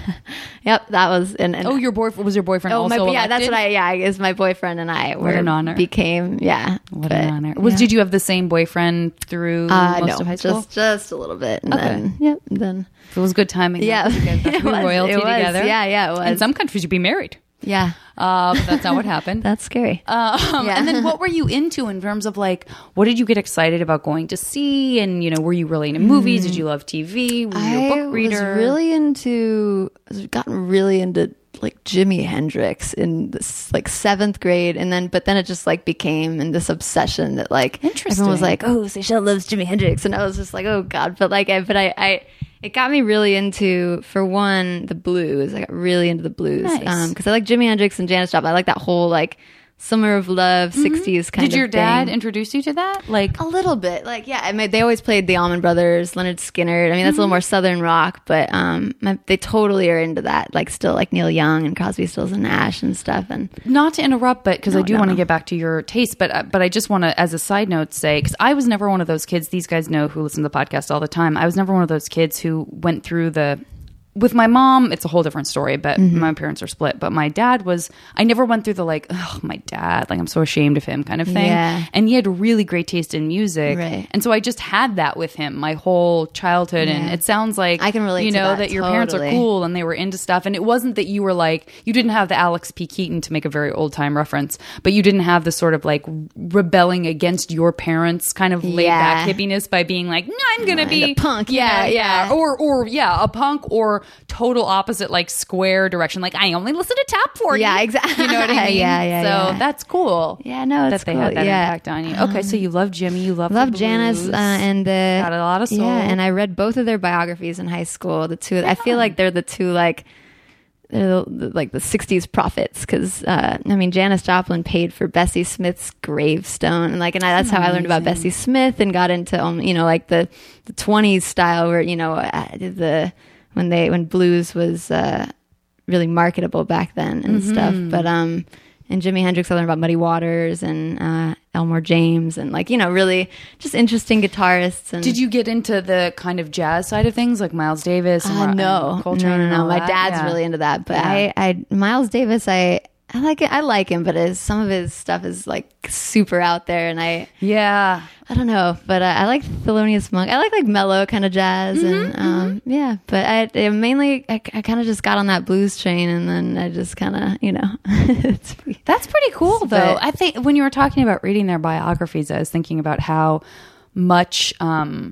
yep, that was. And, and Oh, your boyfriend was your boyfriend oh, also my, yeah, that's elected? what I. Yeah, I guess my boyfriend and I were an honor. became. Yeah, What but, an honor. Was yeah. did you have the same boyfriend through Uh, most no, of high school? just just a little bit. And Okay. then, yep. Then It was good timing. yeah, You guys got to it be was, royalty it was. together. Yeah, yeah, it was. In some countries, you'd be married. yeah, Uh, but that's not what happened. that's scary. Um, Yeah. And then what were you into in terms of like, what did you get excited about going to see? And, you know, were you really into movies? Did you love T V? Were you a I book reader? was really into, I've gotten really into like Jimi Hendrix in this like seventh grade, and then but then it just like became in this obsession that like everyone was Interesting. like, oh, Seychelle loves Jimi Hendrix, and I was just like, oh god, but like I but I, I it got me really into, for one, the blues. I got really into the blues Nice. because I like Jimi Hendrix and Janis Joplin. I like that whole like Summer of Love sixties kind Did of your dad thing. introduce you to that? Like, A little bit, like yeah. I mean, they always played the Allman Brothers, Leonard Skinner. I mean, that's a little more southern rock, but um, my, they totally are into that. Like still, like Neil Young and Crosby, Stills and Nash and stuff. And not to interrupt, but because I No, do no, want to no. get back to your taste, but uh, but I just want to, as a side note, say, because I was never one of those kids. These guys know who listen to the podcast all the time. I was never one of those kids who went through the. With my mom, it's a whole different story, but Mm-hmm. my parents are split. But my dad was, I never went through the like, oh, my dad, like I'm so ashamed of him kind of thing. Yeah. And he had really great taste in music. Right. And so I just had that with him my whole childhood. And Yeah. it sounds like, I can relate you to know, that, your parents are totally. cool and they were into stuff. And it wasn't that you were like, you didn't have the Alex P. Keaton, to make a very old time reference, but you didn't have the sort of like rebelling against your parents kind of laid back Yeah. hippiness by being like, no, I'm going to Right, be a punk, you yeah, know, yeah. Or, or yeah, a punk, or total opposite, like square direction. Like I only listen to Top forty. Yeah, exactly. You know what I mean? Yeah, yeah, So yeah. that's cool. yeah, no, it's That they cool. had that yeah. impact on you. Okay, so you love Jimmy, you love Love the Janice blues. uh, and the Got a lot of soul. Yeah, and I read both of their biographies in high school. The two, I feel like they're the two like they're the, the- like the sixties prophets, because uh, I mean Janis Joplin paid for Bessie Smith's gravestone, and like and I, that's how I learned about Bessie Smith and got into um, you know like the the twenties style where you know uh, the when they when blues was uh, really marketable back then and Mm-hmm. stuff, but um. And Jimi Hendrix, I learned about Muddy Waters and uh, Elmore James, and like you know, really just interesting guitarists. And Did you get into the kind of jazz side of things, like Miles Davis? And Uh, Ro- no, and Coltrane no, no, and no. all My that? dad's Yeah. really into that, but Yeah. I, I, Miles Davis, I, I like it. I like him, but his, some of his stuff is like super out there, and I, Yeah. I don't know. But uh, I like Thelonious Monk. I like like mellow kind of jazz, Mm-hmm, and um, yeah. But I, it mainly, I, I kind of just got on that blues train, and then I just kind of, you know, it's pretty- That's pretty cool, though. But- I think when you were talking about reading their biographies, I was thinking about how much um,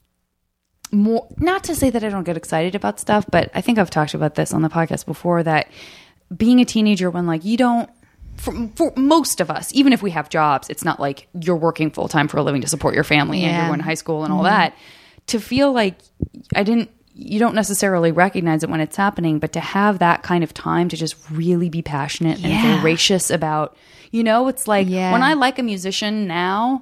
more, not to say that I don't get excited about stuff, but I think I've talked about this on the podcast before, that being a teenager when like you don't, for, for most of us, even if we have jobs, it's not like you're working full time for a living to support your family and Yeah. you're going to high school and all that. To feel like I didn't, you don't necessarily recognize it when it's happening, but to have that kind of time to just really be passionate Yeah. and voracious about, you know, it's like Yeah. when I like a musician now,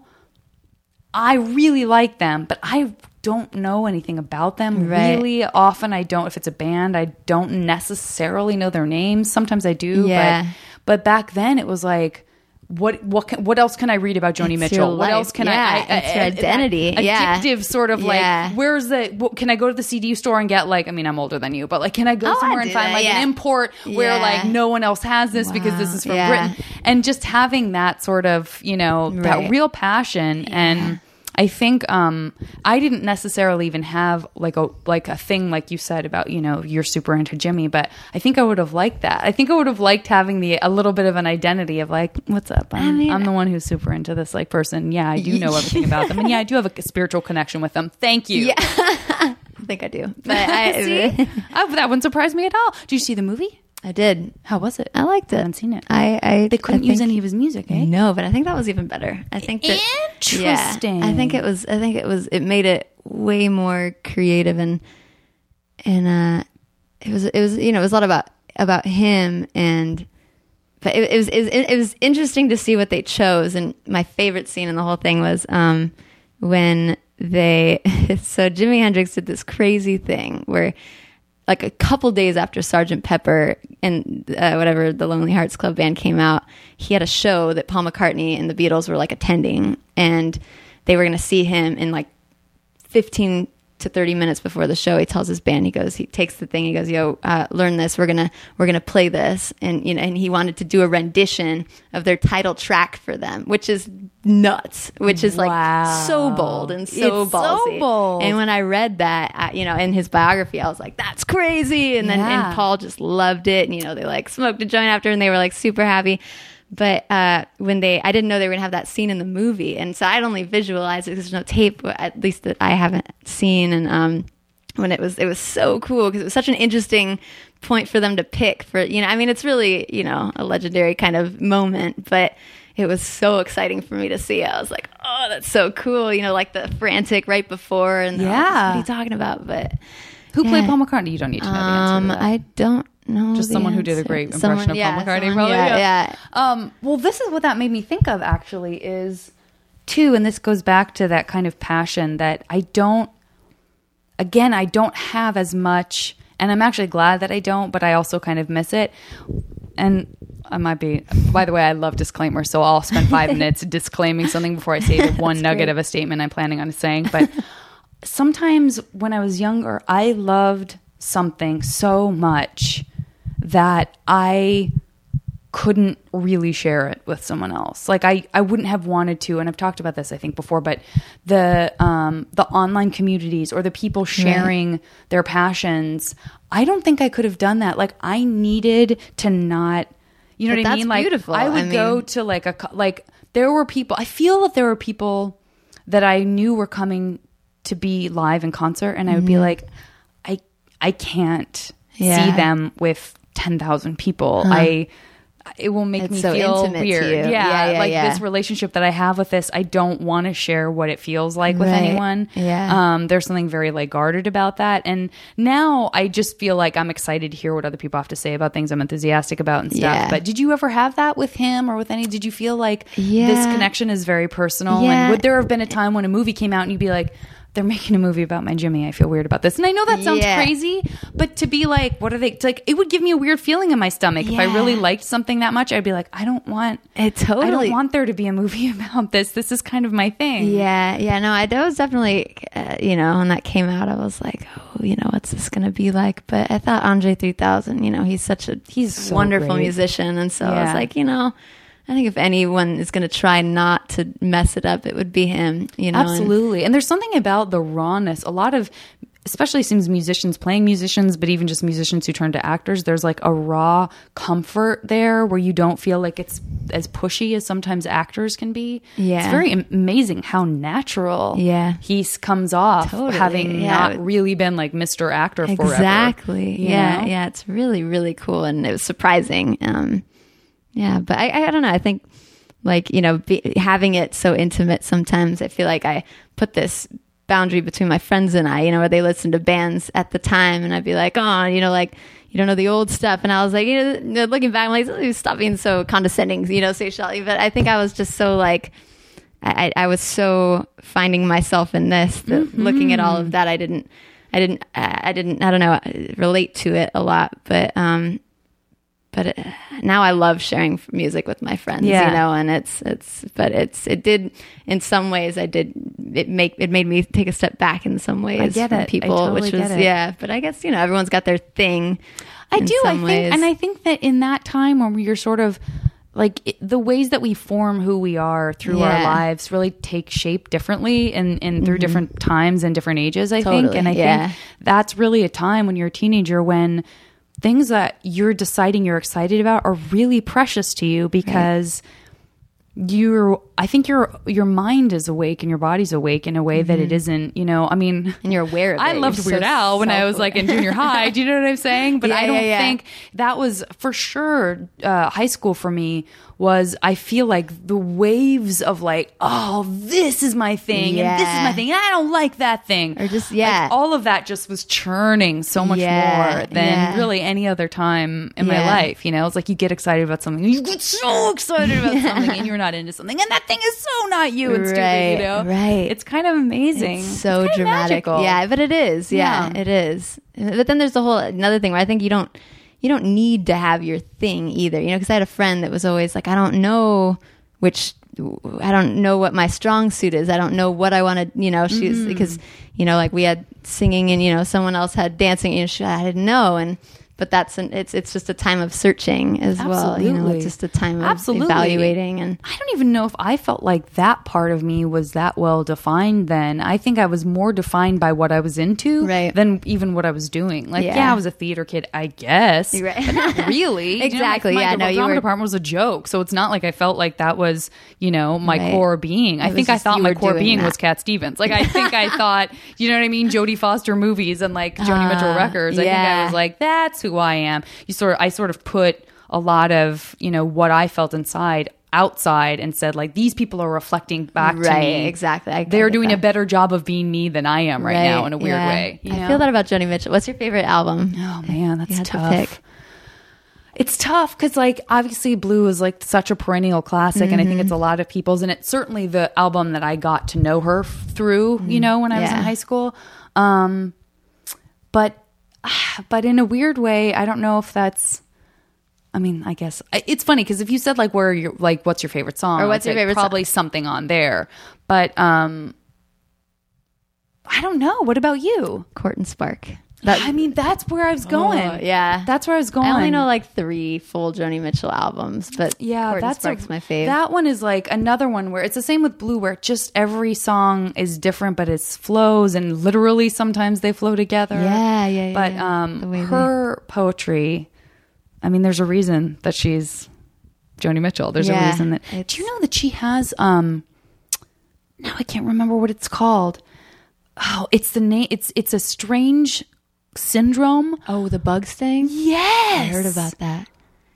I really like them, but I don't know anything about them. Right. Really often I don't. If it's a band, I don't necessarily know their names. Sometimes I do, Yeah. but but back then it was like, what what can, what else can I read about Joni It's Mitchell? your What life. else can Yeah, I? I it's your I- identity. that Yeah. Addictive sort of Yeah. like, where's the? What, can I go to the C D store and get like? I mean, I'm older than you, but like, can I go Oh, I somewhere and do find that, like yeah. an import where Yeah. like no one else has this because this Wow. is from Yeah. Britain? And just having that sort of, you know, that Right. real passion. And I think um, I didn't necessarily even have like a like a thing like you said about, you know, you're super into Jimmy, but I think I would have liked that. I think I would have liked having the a little bit of an identity of like, what's up? I'm, I mean- I'm the one who's super into this like person. Yeah, I do know everything about them, and yeah, I do have a spiritual connection with them. Thank you. yeah. I think I do. But I, See? I, that wouldn't surprise me at all. Did you see the movie? I did. How was it? I liked it. I haven't seen it. I, I They couldn't I use think- any of his music, eh? No, but I think that was even better. I think that Interesting. Yeah, I think it was. I think it was. It made it way more creative and and uh, it was it was you know it was a lot about about him and. But it, it was it was it was interesting to see what they chose, and my favorite scene in the whole thing was um, when they. So Jimi Hendrix did this crazy thing where, like a couple days after Sergeant Pepper and uh, whatever the Lonely Hearts Club Band came out, he had a show that Paul McCartney and the Beatles were like attending, and they were going to see him in like fifteen to thirty minutes before the show. He tells his band, he goes, he takes the thing, he goes, yo, uh, learn this. We're gonna we're gonna play this, and you know, and he wanted to do a rendition of their title track for them, which is nuts, which is like wow. so bold and so it's ballsy. So bold. And when I read that, I, you know, in his biography, I was like, that's crazy. And then yeah. and Paul just loved it, and you know, they like smoked a joint after, and they were like super happy. But uh, when they, I didn't know they were going to have that scene in the movie. And so I'd only visualized it because there's no tape, at least that I haven't seen. And um, when it was, it was so cool because it was such an interesting point for them to pick for, you know, I mean, it's really, you know, a legendary kind of moment, but it was so exciting for me to see. I was like, oh, that's so cool. You know, like the frantic right before. And yeah. Like, what are you talking about? But who yeah. played Paul McCartney? You don't need to know the answer um, to that. I don't. No, just someone who did a great impression someone, of yeah, Paul McCartney. someone, Probably, yeah, yeah. yeah. Um, well, this is what that made me think of. Actually, is too, and this goes back to that kind of passion that I don't. Again, I don't have as much, and I'm actually glad that I don't. But I also kind of miss it, and I might be. By the way, I love disclaimers, so I'll spend five minutes disclaiming something before I say the one nugget great. of a statement I'm planning on saying. But sometimes when I was younger, I loved something so much that I couldn't really share it with someone else. Like I, I wouldn't have wanted to, and I've talked about this I think before, but the um the online communities or the people sharing right. their passions, I don't think I could have done that. Like I needed to not, you know but what I that's mean? Like beautiful. I would I mean, go to like a like there were people, I feel that there were people that I knew were coming to be live in concert, and I would mm-hmm. be like, I I can't yeah. see them with ten thousand people. Huh. I it will make it's me so feel weird. Yeah, yeah, yeah, like yeah. this relationship that I have with this, I don't want to share what it feels like with right. anyone. Yeah. Um, there's something very like guarded about that. And now I just feel like I'm excited to hear what other people have to say about things I'm enthusiastic about and stuff. Yeah. But did you ever have that with him or with any? Did you feel like yeah. this connection is very personal? Yeah. And would there have been a time when a movie came out and you'd be like, they're making a movie about my Jimmy, I feel weird about this. And I know that sounds yeah. crazy, but to be like, what are they, to like, it would give me a weird feeling in my stomach. Yeah. If I really liked something that much, I'd be like, I don't want, it totally, I don't want there to be a movie about this. This is kind of my thing. Yeah. Yeah. No, I, that was definitely, uh, you know, when that came out, I was like, oh, you know, what's this going to be like? But I thought Andre three thousand, you know, he's such a, he's so a wonderful great. musician. And so yeah. I was like, you know, I think if anyone is going to try not to mess it up, it would be him, you know. Absolutely. And, and there's something about the rawness. A lot of, especially seems musicians playing musicians, but even just musicians who turn to actors, there's like a raw comfort there where you don't feel like it's as pushy as sometimes actors can be. Yeah. It's very amazing how natural yeah. he comes off, totally. having yeah. not really been like Mister Actor forever. Exactly. Yeah. know? Yeah. It's really, really cool. And it was surprising. Um, Yeah, but I, I don't know. I think, like, you know, be, having it so intimate sometimes, I feel like I put this boundary between my friends and I, you know, where they listened to bands at the time, and I'd be like, oh, you know, like, you don't know the old stuff. And I was like, you know, looking back, I'm like, stop being so condescending, you know, Seychelles. But I think I was just so, like, I, I was so finding myself in this, that mm-hmm. looking at all of that, I didn't, I didn't, I didn't, I don't know, relate to it a lot. But, um, But it, now I love sharing music with my friends, yeah. you know, and it's, it's, but it's, it did, in some ways I did, it make, it made me take a step back in some ways I get from it. people, I totally which was, get it. yeah, but I guess, you know, everyone's got their thing. I do. I think, ways. and I think that in that time when you're sort of like it, the ways that we form who we are through yeah. our lives really take shape differently and, and through mm-hmm. different times and different ages, I totally. think. And I yeah. think that's really a time when you're a teenager when things that you're deciding you're excited about are really precious to you because you're I think your your mind is awake and your body's awake in a way mm-hmm. that it isn't, you know, I mean, and you're aware of it. I loved you're Weird so Al when I was like in junior high. Do you know what I'm saying? But yeah, I don't yeah, yeah. think that was for sure uh, high school for me was I feel like the waves of like, oh, this is my thing yeah. and this is my thing and I don't like that thing. Or just, yeah. Like, all of that just was churning so much yeah, more than yeah. really any other time in yeah. my life. You know, it's like you get excited about something. You get so excited about something and you're not into something. And that thing is so not you and right, stupid, you know? Right. It's kind of amazing. It's so it's dramatic. magical. Yeah, but it is. Yeah, Yeah. it is. But then there's the whole another thing where I think you don't you don't need to have your thing either. You know, because I had a friend that was always like, I don't know which I don't know what my strong suit is. I don't know what I want to, you know, she was, Mm-hmm. because, you know, like we had singing and, you know, someone else had dancing and she, I didn't know. And, but that's an, it's, it's just a time of searching as well. You know, Absolutely. it's just a time of Absolutely. evaluating. And I don't even know if I felt like that part of me was that well defined then. I think I was more defined by what I was into Right. than even what I was doing. Like, yeah, Yeah. I was a theater kid, I guess. Right. But not really. You know, Exactly. like, my Yeah, no, you drama were- department was a joke. So it's not like I felt like that was, you know, my Right. core being. I It was think I just thought you my were core doing being that. was Cat Stevens. Like, I think I thought, you know what I mean? Jodie Foster movies and like Joni Ah, Mitchell records. I think I yeah. was like, that's who I am. You sort of, I sort of put a lot of, you know, what I felt inside outside and said like, these people are reflecting back right, to me. exactly. I They're get doing that. a better job of being me than I am right, now in a weird yeah. way. You I know? feel that about Joni Mitchell. What's your favorite album? Oh man, You that's had to tough. pick. It's tough because like obviously Blue is like such a perennial classic and I think it's a lot of people's and it's certainly the album that I got to know her f- through, you know, when I was in Yeah. high school. Um, but but in a weird way, I don't know if that's I mean, I guess I- it's funny because if you said like where you're like what's your favorite song Or what's I'd your say favorite probably something on there. But um I don't know. What about you? Court and Spark. I mean, that's where I was going. Oh, yeah. That's where I was going. I only know like three full Joni Mitchell albums, but Yeah, Court that's and Spark's a, my fave. That one is like another one where it's the same with Blue, where just every song is different, but it's flows and literally sometimes they flow together. Yeah, yeah, yeah, But yeah. The way um, they- her poetry, I mean, there's a reason that she's Joni Mitchell. There's Yeah, a reason that. it's- Do you know that she has? Um, now I can't remember what it's called. Oh, it's the name. It's it's a strange syndrome. Oh, the Bugs thing? Yes, I heard about that.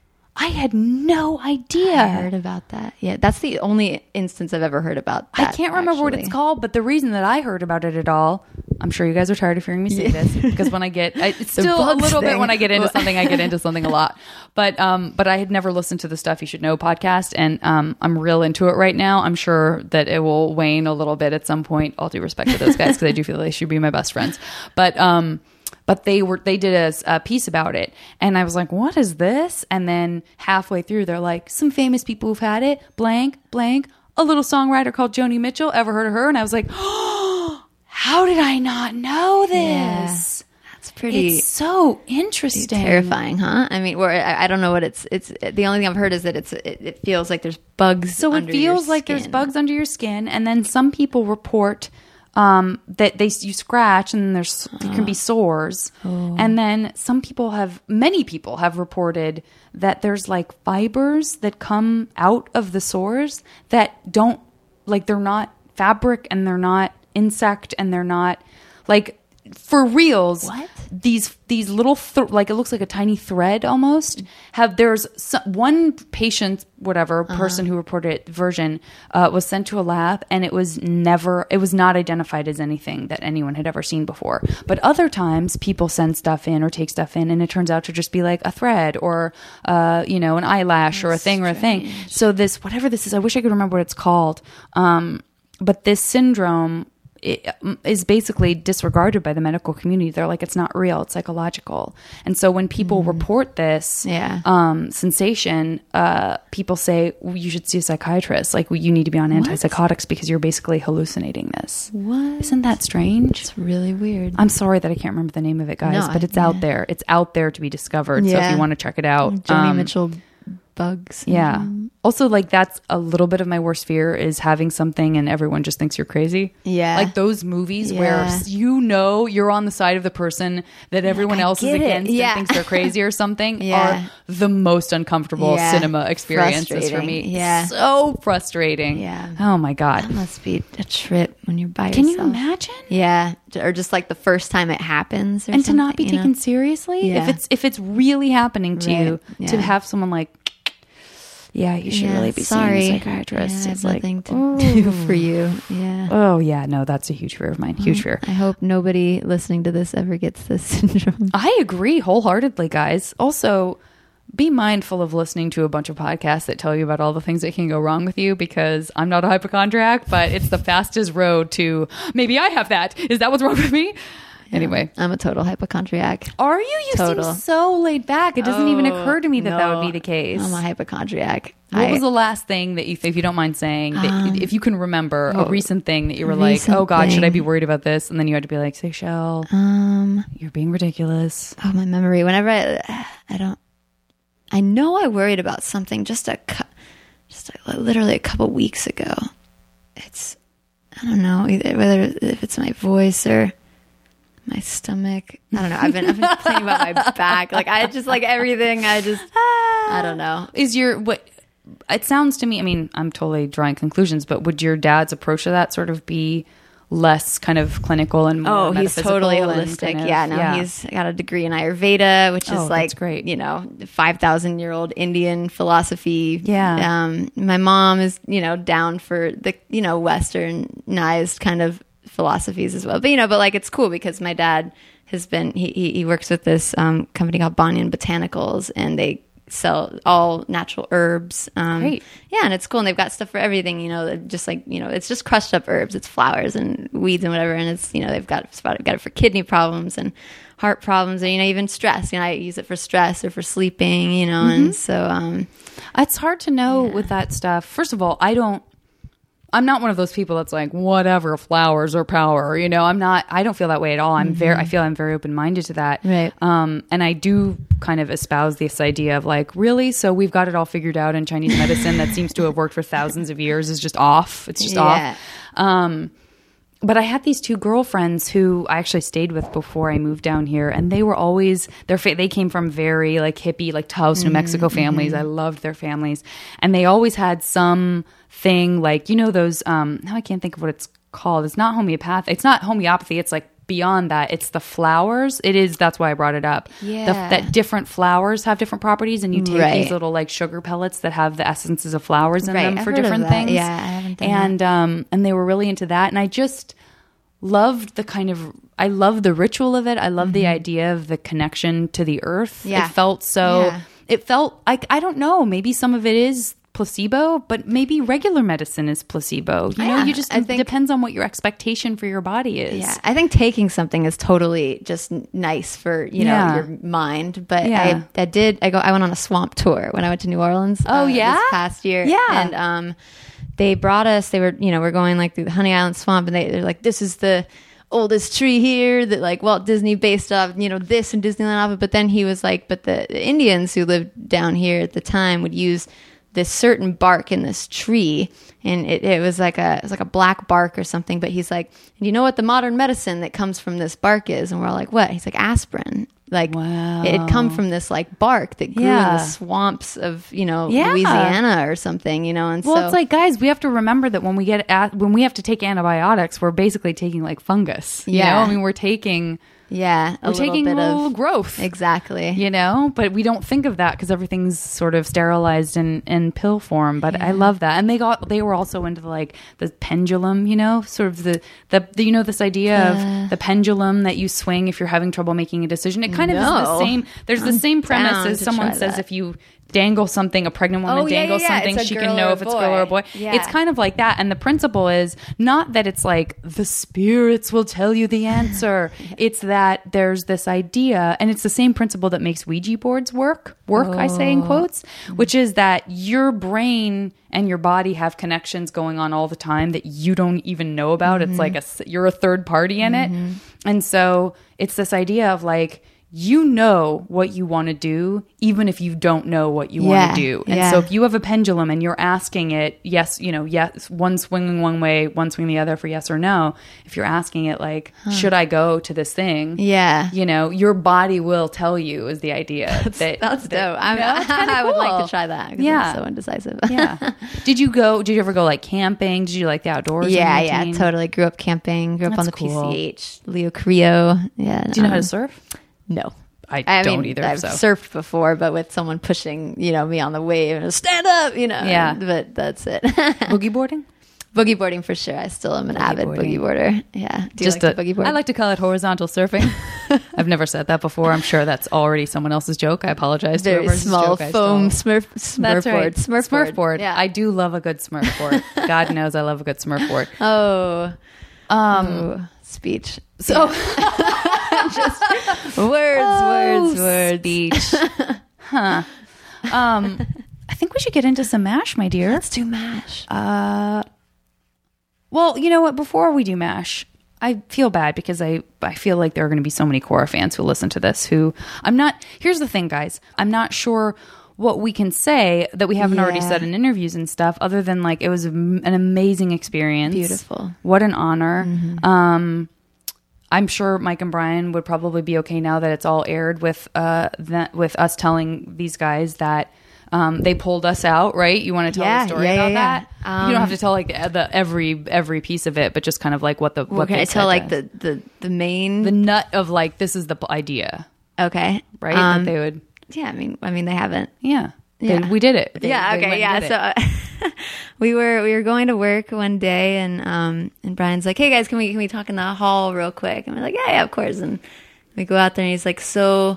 I had no idea. I heard about that. Yeah, that's the only instance I've ever heard about I that, can't remember what actually. it's called, but the reason that I heard about it at all, I'm sure you guys are tired of hearing me say this because when I get, I, it's The still a bugs little bit thing. when I get into something, I get into something a lot. But um, but I had never listened to the Stuff You Should Know podcast, and um, I'm real into it right now. I'm sure that it will wane a little bit at some point. All due respect to those guys because I do feel they should be my best friends, but um. But they were they did a, a piece about it, and I was like, "What is this?" And then halfway through, they're like, "Some famous people who've had it, blank, blank. A little songwriter called Joni Mitchell. Ever heard of her?" And I was like, "Oh, how did I not know this?" That's pretty It's so interesting, terrifying, huh? I mean, or I, I don't know what it's. It's the only thing I've heard is that it's. It, it feels like there's bugs. So it under your feels like there's skin. bugs under your skin, and then some people report um, that they you scratch and there's there can be sores, Oh. and then some people have many people have reported that there's like fibers that come out of the sores that don't like they're not fabric and they're not insect and they're not like for reals. What? These these little th- like it looks like a tiny thread almost have there's some, one patient whatever Uh-huh. person who reported it version uh, was sent to a lab and it was never it was not identified as anything that anyone had ever seen before. But other times people send stuff in or take stuff in and it turns out to just be like a thread or uh, you know an eyelash or a thing or a thing. So this whatever this is, I wish I could remember what it's called. Um, but this syndrome it is basically disregarded by the medical community. They're like, it's not real, it's psychological. And so when people report this Yeah. um, sensation, uh, people say, well, you should see a psychiatrist. Like, well, you need to be on antipsychotics because you're basically hallucinating this. What? Isn't that strange? It's really weird. I'm sorry that I can't remember the name of it, guys, No, but it's yeah. out there. It's out there to be discovered. So if Yeah. you want to check it out. Joni um, Mitchell bugs. Yeah. syndrome. Also, like, that's a little bit of my worst fear is having something and everyone just thinks you're crazy. Yeah. Like those movies Yeah. where you know you're on the side of the person that everyone I else is get it. against Yeah. and thinks they're crazy or something Yeah. are the most uncomfortable Yeah. cinema experiences for Frustrating. me. Yeah. So frustrating. Yeah. Oh, my God. That must be a trip when you're by Can yourself. you imagine? Yeah, or just like the first time it happens, or And to not be something, you know? taken seriously? Yeah. If it's if it's really happening to Right. you, Yeah. to have someone like, yeah, you should Yeah, really be sorry. seeing a psychiatrist. Yeah, I have It's like, nothing to ooh. do for you. Yeah. Oh, yeah, no, that's a huge fear of mine. Huge fear. I hope nobody listening to this ever gets this syndrome. I agree wholeheartedly, guys. Also, be mindful of listening to a bunch of podcasts that tell you about all the things that can go wrong with you, because I'm not a hypochondriac, but it's the fastest road to maybe I have that. Is that what's wrong with me? Anyway. I'm a total hypochondriac. Are you? You Total. seem so laid back. It doesn't even Oh, occur to me that that no. would be the case. I'm a hypochondriac. What I- was the last thing that you, if you don't mind saying, that Um, if you can remember, oh, a recent thing that you were like, recent oh God, should I be thing. worried about this? And then you had to be like, Seychelle, um you're being ridiculous. oh, my memory. Whenever I I don't I know I worried about something just a cou- just a, literally a couple weeks ago. It's I don't know either whether if it's my voice or my stomach. I don't know. I've been I've been playing about my back. Like I just like everything. I just I don't know. Is your, what, it sounds to me, I mean, I'm totally drawing conclusions, but would your dad's approach to that sort of be less kind of clinical and more Oh, he's metaphysical totally and holistic. kind of- yeah, no, he's got a degree in Ayurveda, which is Oh, like that's great. you know, five thousand year old Indian philosophy. Yeah. Um, my mom is you know down for the you know westernized kind of philosophies as well. But you know, but like it's cool because my dad has been he he, he works with this um, company called Banyan Botanicals, and they sell all natural herbs. Um, Great. Yeah, and it's cool. And they've got stuff for everything, you know, just like, you know, it's just crushed up herbs. It's flowers and weeds and whatever. And it's, you know, they've got, got it for kidney problems and heart problems and, you know, even stress. You know, I use it for stress or for sleeping, you know, Mm-hmm. and so, um, It's hard to know with that stuff. First of all, I don't, I'm not one of those people that's like, whatever, flowers or power, you know, I'm not, I don't feel that way at all. I'm very, I feel I'm very open-minded to that. Right. Um, and I do kind of espouse this idea of like, really? So we've got it all figured out, and Chinese medicine that seems to have worked for thousands of years is just off. It's just Yeah. off. Um, but I had these two girlfriends who I actually stayed with before I moved down here, and they were always their fa- they came from very like hippie, like Taos, New Mexico families. I loved their families, and they always had some thing like, you know, those um now I can't think of what it's called. It's not homeopathic. It's not homeopathy. It's like beyond that. It's the flowers. It is. That's why I brought it up. Yeah. The, that different flowers have different properties, and you take Right. these little like sugar pellets that have the essences of flowers in Right. them I've for heard of different that. things. Yeah, I haven't done and um and they were really into that, and I just loved the kind of I loved the ritual of it. I loved the idea of the connection to the earth. Yeah. It felt so Yeah. it felt like, I don't know, maybe some of it is placebo, but maybe regular medicine is placebo. You know, Yeah, you just I it think- depends on what your expectation for your body is. Yeah, I think taking something is totally just n- nice for you know Yeah. your mind. But Yeah. I, I did. I go. I went on a swamp tour when I went to New Orleans. Oh, uh, yeah? this past year. Yeah. and um, they brought us. They were you know we're going like through the Honey Island swamp, and they, they're like, this is the oldest tree here that like Walt Disney based off you know this and Disneyland off of. But then he was like, but the, the Indians who lived down here at the time would use this certain bark in this tree, and it, it was like a it was like a black bark or something. But he's like, and you know what the modern medicine that comes from this bark is? And we're all like, what? He's like, aspirin. Like Wow. it had come from this like bark that grew Yeah. in the swamps of you know Yeah. Louisiana or something, you know. And Well, so it's like, guys, we have to remember that when we get at, when we have to take antibiotics, we're basically taking like fungus. You Yeah. know? I mean, we're taking yeah, a we're little taking bit a little of growth. exactly. You know, but we don't think of that because everything's sort of sterilized in, in pill form. But I love that, and they got they were also into the, like the pendulum. You know, sort of the the, the you know this idea Yeah. of the pendulum that you swing if you're having trouble making a decision. It kind of is the No. same. There's the I'm same premise down as to someone try says that. if you dangle something, a pregnant woman Oh, yeah, dangles yeah, yeah. something, It's a she girl can know or if a it's a girl or a boy. boy. Yeah. It's kind of like that, and the principle is not that it's like the spirits will tell you the answer. It's that there's this idea, and it's the same principle that makes Ouija boards work. Work, I say in quotes, which is that your brain and your body have connections going on all the time that you don't even know about. It's like a, you're a third party in it, and so it's this idea of like, you know what you want to do, even if you don't know what you Yeah, want to do. And yeah. so if you have a pendulum and you're asking it, yes, you know, yes, one swinging one way, one swinging the other for yes or no. If you're asking it like, should I go to this thing? Yeah. You know, your body will tell you is the idea. that, That's that, dope. I'm, No, it's kinda I would like cool. to try that. 'Cause Yeah. I'm so indecisive. Yeah. Did you go, did you ever go like camping? Did you like the outdoors? yeah, when you were a yeah, teen? totally. Grew up camping. Grew up on the That's cool. P C H. Leo Creo. Yeah. Do you know how um, to surf? No. I, I don't mean, either. I've so. surfed before, but with someone pushing, you know, me on the wave and stand up, you know. Yeah. But that's it. Boogie boarding? Boogie boarding for sure. I still am an avid boarding. boogie boarder. Yeah. Do you Just like a- to boogie board? I like to call it horizontal surfing. I've never said that before. I'm sure that's already someone else's joke. I apologize. to very whoever's small joke I foam stole. smurf smurf That's board. right. Smurf, Smurf board. Yeah. I do love a good Smurf board. God knows I love a good Smurf board. oh. Um, Ooh, speech. so Just words, Oh, words, words. speech. Huh. Um, I think we should get into some MASH, my dear. Let's do MASH. Uh, well, you know what? Before we do MASH, I feel bad because I, I feel like there are going to be so many Korra fans who listen to this who I'm not. Here's the thing, guys. I'm not sure what we can say that we haven't already Yeah. said in interviews and stuff, other than like it was an amazing experience. Beautiful. What an honor. Um, I'm sure Mike and Brian would probably be okay now that it's all aired with uh that with us telling these guys that um they pulled us out, right? You want to tell Yeah, the story yeah, about yeah, that? yeah. You don't have Um, to tell like the, the every every piece of it, but just kind of like what the What what can they I tell? said Like to us. the, the the main. the nut of like this is the p- idea, okay. right? Um, that they would, yeah. I mean, I mean, they haven't. yeah, They- Yeah. we did it. They- yeah. they went Okay. and Yeah. did So it. uh, we were we were going to work one day, and um and Brian's like, "Hey guys, can we can we talk in the hall real quick?" And we're like, "Yeah, yeah, of course." And we go out there, and he's like, "So,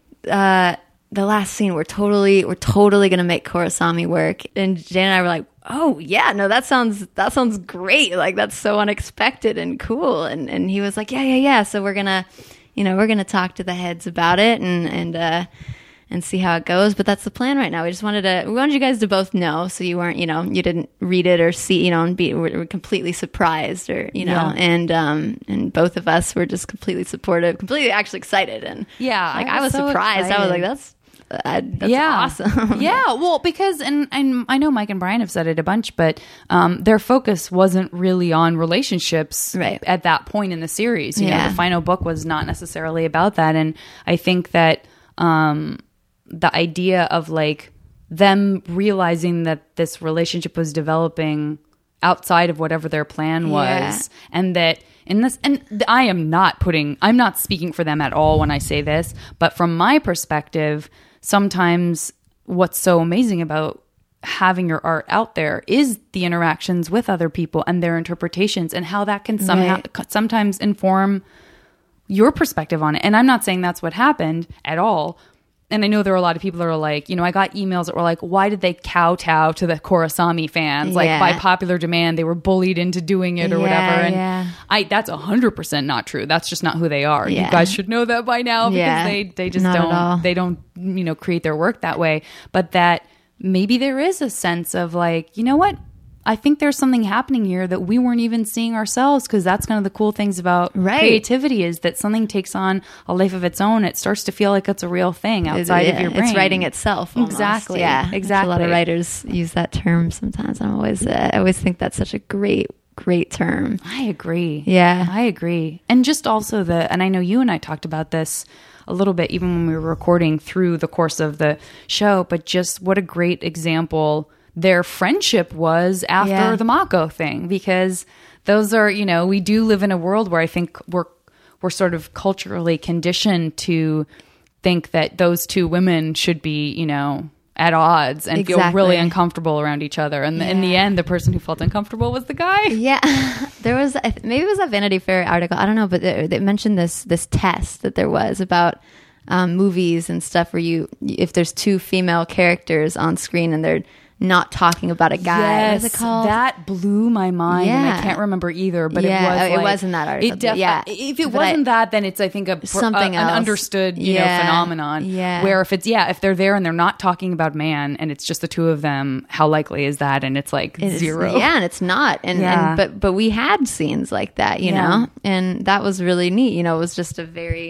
uh, the last scene, we're totally we're totally gonna make Korrasami work." And Jane and I were like, "Oh yeah, no, that sounds that sounds great. Like that's so unexpected and cool." And and he was like, "Yeah, yeah, yeah. So we're gonna, you know, we're gonna talk to the heads about it and and uh and see how it goes. But that's the plan right now. We just wanted to we wanted you guys to both know, so you weren't, you know, you didn't read it or see, you know, and be were, were completely surprised or you know, Yeah. and um and both of us were just completely supportive, completely actually excited and Yeah, like I I was, was so surprised. I was like, excited. that's uh, that's yeah. awesome. yeah, well, because and and I know Mike and Brian have said it a bunch, but um, their focus wasn't really on relationships Right. at that point in the series. You know, Yeah. the final book was not necessarily about that, and I think that um, the idea of like them realizing that this relationship was developing outside of whatever their plan was, Yeah. and that in this, and th- I am not putting, I'm not speaking for them at all when I say this, but from my perspective, sometimes what's so amazing about having your art out there is the interactions with other people and their interpretations and how that can somehow Right. sometimes inform your perspective on it. And I'm not saying that's what happened at all. And I know there are a lot of people that are like, you know, I got emails that were like, why did they kowtow to the Korrasami fans? Like Yeah. by popular demand, they were bullied into doing it or Yeah, whatever. And yeah. I, that's a hundred percent not true. That's just not who they are. Yeah. You guys should know that by now because Yeah. they, they just Not at all. don't, they don't, you know, create their work that way. But that maybe there is a sense of like, you know what? I think there's something happening here that we weren't even seeing ourselves, because that's kind of the cool things about Right. creativity is that something takes on a life of its own. It starts to feel like it's a real thing outside It- of your yeah, brain. It's writing itself. Almost. Exactly. Yeah. Exactly. A lot of writers use that term sometimes. I'm always, uh, I always think that's such a great, great term. I agree. Yeah. I agree. And just also the, and I know you and I talked about this a little bit even when we were recording through the course of the show, but just what a great example their friendship was after Yeah. the Mako thing, because those are, you know, we do live in a world where I think we're, we're sort of culturally conditioned to think that those two women should be, you know, at odds and feel Exactly. really uncomfortable around each other. And in the Yeah. end, the person who felt uncomfortable was the guy. Yeah, there was I th- maybe it was a Vanity Fair article. I don't know, but they, they mentioned this this test that there was about um, movies and stuff where you if there's two female characters on screen and they're not talking about a guy. What is it called? That blew my mind, and I Yeah. can't remember either. But Yeah, it was it like, was in that article, It def- yeah. if it But I- wasn't that, then it's I think a pr- Something a- an else. understood you know Yeah. phenomenon. Yeah. Where if it's yeah, if they're there and they're not talking about man, and it's just the two of them, how likely is that? And it's like It is- zero. Yeah, and it's not. And, Yeah. and but but we had scenes like that, you Yeah. know, and that was really neat. You know, it was just a very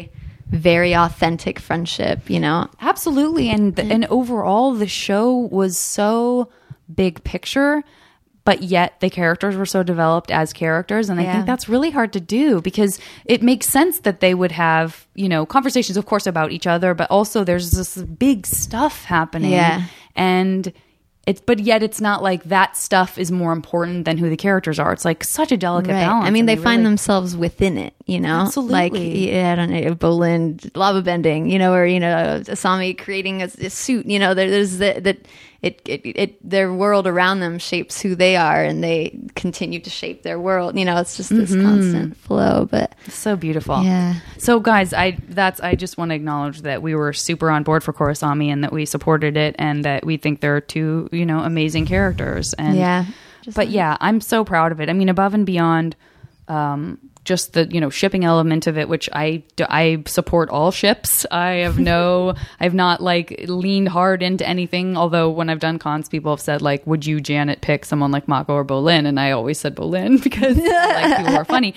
very authentic friendship, you know? Absolutely. And the, and overall, the show was so big picture, but yet the characters were so developed as characters. And I Yeah. think that's really hard to do because it makes sense that they would have, you know, conversations, of course, about each other, but also there's this big stuff happening. Yeah. And it's, but yet it's not like that stuff is more important than who the characters are. It's like such a delicate Right. balance. I mean, and they, find really- themselves within it, you know? Absolutely. Like, yeah, I don't know, Bolin, lava bending, you know, or, you know, Asami creating a, a suit, you know, there, there's the, that it, it, it, their world around them shapes who they are and they continue to shape their world. You know, it's just this Mm-hmm. constant flow, but So beautiful. Yeah. So guys, I that's I just want to acknowledge that we were super on board for Korosami and that we supported it and that we think they're two, you know, amazing characters. And yeah. Just but yeah, I'm so proud of it. I mean, above and beyond um just the, you know, shipping element of it, which I, I support all ships. I have no, I've not like leaned hard into anything. Although when I've done cons, people have said like, would you, Janet, pick someone like Mako or Bolin? And I always said Bolin because I like people who are funny.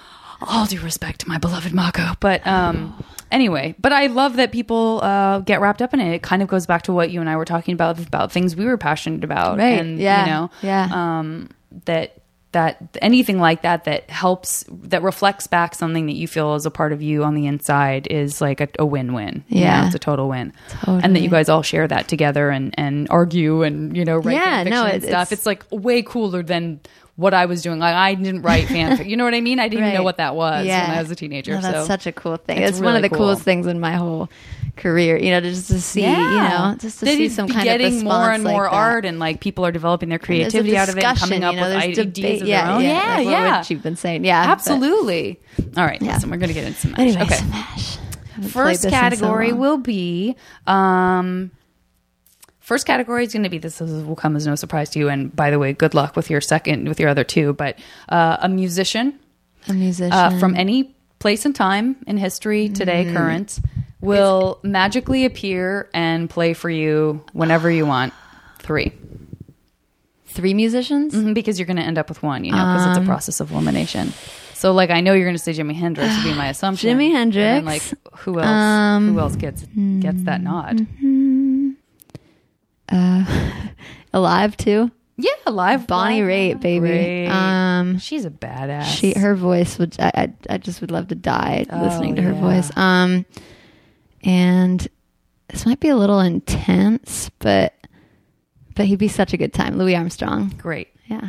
All due respect to my beloved Mako. But um, anyway, but I love that people uh, get wrapped up in it. It kind of goes back to what you and I were talking about, about things we were passionate about. Right. And, Yeah. you know, Yeah. um, that, that anything like that that helps, that reflects back something that you feel is a part of you on the inside is like a, a win-win. You Yeah. know, it's a total win. Totally. And that you guys all share that together and, and argue and, you know, write Yeah, fan no, fiction and it- stuff. it's- It's like way cooler than what I was doing. Like I didn't write fanfic. You know what I mean? I didn't even know Right. what that was Yeah. when I was a teenager. No, that's so such a cool thing. it's It's, one of really the cool. coolest things in my whole career, you know, just to see, you know, just to That see you'd some be kind getting of response more and more like that. art and like people are developing their And there's a creativity out of it and discussion, coming up you know, with there's ideas debate. of yeah, their own. Yeah, Yeah, like yeah. what you've been saying. Yeah, but- Absolutely. All right, Yeah. listen, we're going to get into Smash. Anyway, okay. Smash. Haven't played First this in so category long. will be um first category is going to be, this is, will come as no surprise to you, and by the way, good luck with your second, with your other two, but uh, a musician a musician uh, from any place and time in history, today, Mm-hmm. current, will magically appear and play for you whenever you want. Three. three musicians. Mhm, because you're going to end up with one, you know, because Um, it's a process of elimination. So, like, I know you're going to say Jimi Hendrix would be my assumption. Jimi And then, Hendrix. like, who else? Um, who else gets gets that nod? Uh, Alive too. Yeah, live. Bonnie live, Raitt, baby. Great. Um, She's a badass. she, her voice would. I, I, I just would love to die Oh, listening to her yeah. voice. Um, and this might be a little intense, but but he'd be such a good time. Louis Armstrong. Great. Yeah.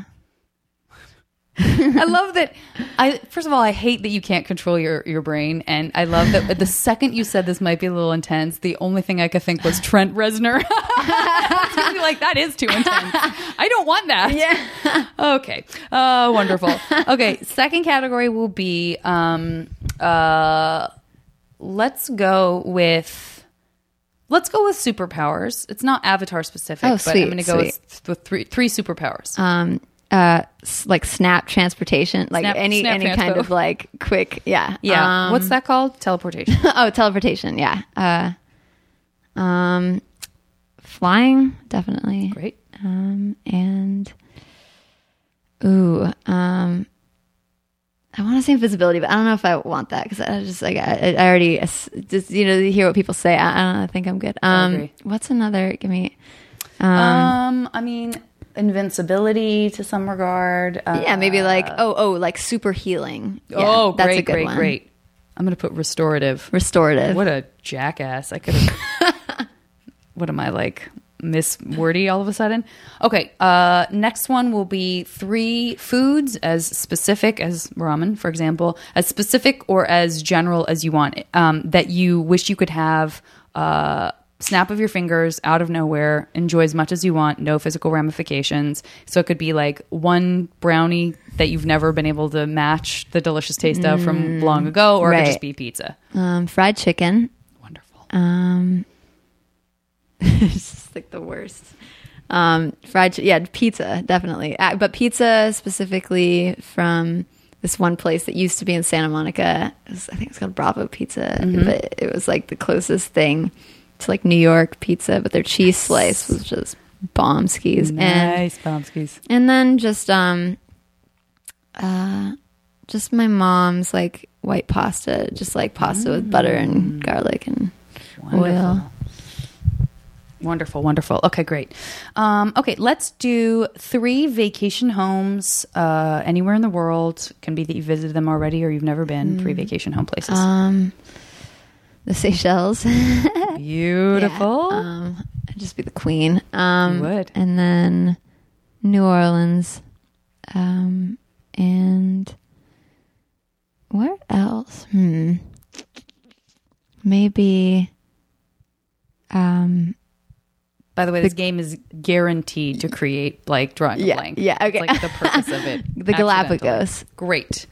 I love that. I first of all, I hate that you can't control your, your brain, and I love that the second you said this might be a little intense, the only thing I could think was Trent Reznor. It's gonna be like, that is too intense. I don't want that. Yeah. Okay. Uh, wonderful. Okay. Second category will be um, uh, let's go with let's go with superpowers. It's not Avatar specific, Oh, but sweet, I'm going to go sweet. with, with three three superpowers. Um. Uh. s- Like snap transportation. Like Snap- any snap any kind transpo. of like quick. Yeah. yeah. Um, What's that called? Teleportation. Oh, teleportation. Yeah. Uh. Um. Flying, definitely. Great. Um, and ooh, um, I want to say invisibility, but I don't know if I want that because I just like I, I already just you know you hear what people say. I, I don't know. I think I'm good. Um, agree. what's another? Give me. Um, Um, I mean, invincibility to some regard. Uh, yeah, maybe like oh oh like super healing. Yeah, oh, that's great, a good great, one. great. I'm going to put restorative. Restorative. What a jackass! I could have. What am I like, Miss Wordy all of a sudden? Okay, uh, next one will be three foods as specific as ramen, for example, as specific or as general as you want, um, that you wish you could have. Uh, snap of your fingers, out of nowhere, enjoy as much as you want, no physical ramifications. So it could be like one brownie that you've never been able to match the delicious taste of from long ago, or it right. could just be pizza. Um, fried chicken. Wonderful. Um, it's just like the worst. Um, fried, chi- yeah, pizza, definitely. Uh, but pizza specifically from this one place that used to be in Santa Monica. It was, I think it's called Bravo Pizza, but it was like the closest thing to like New York pizza. But their cheese slice was just bomb skis. And Nice bombskis. and then just um, uh, just my mom's like white pasta, just like pasta mm. with butter and garlic and Wonderful. oil. Wonderful, wonderful. Okay, great. Um, okay, let's do three vacation homes uh, anywhere in the world. Can be that you visited them already or you've never been. Mm. Three vacation home places. Um, the Seychelles. Beautiful. Yeah. Um, I'd just be the queen. Um, you would. And then New Orleans. Um, and where else? Hmm. Maybe. Um. By the way, this game is guaranteed to create like drawing a yeah, blank. Yeah, okay. It's like the purpose of it. The Galapagos. Great.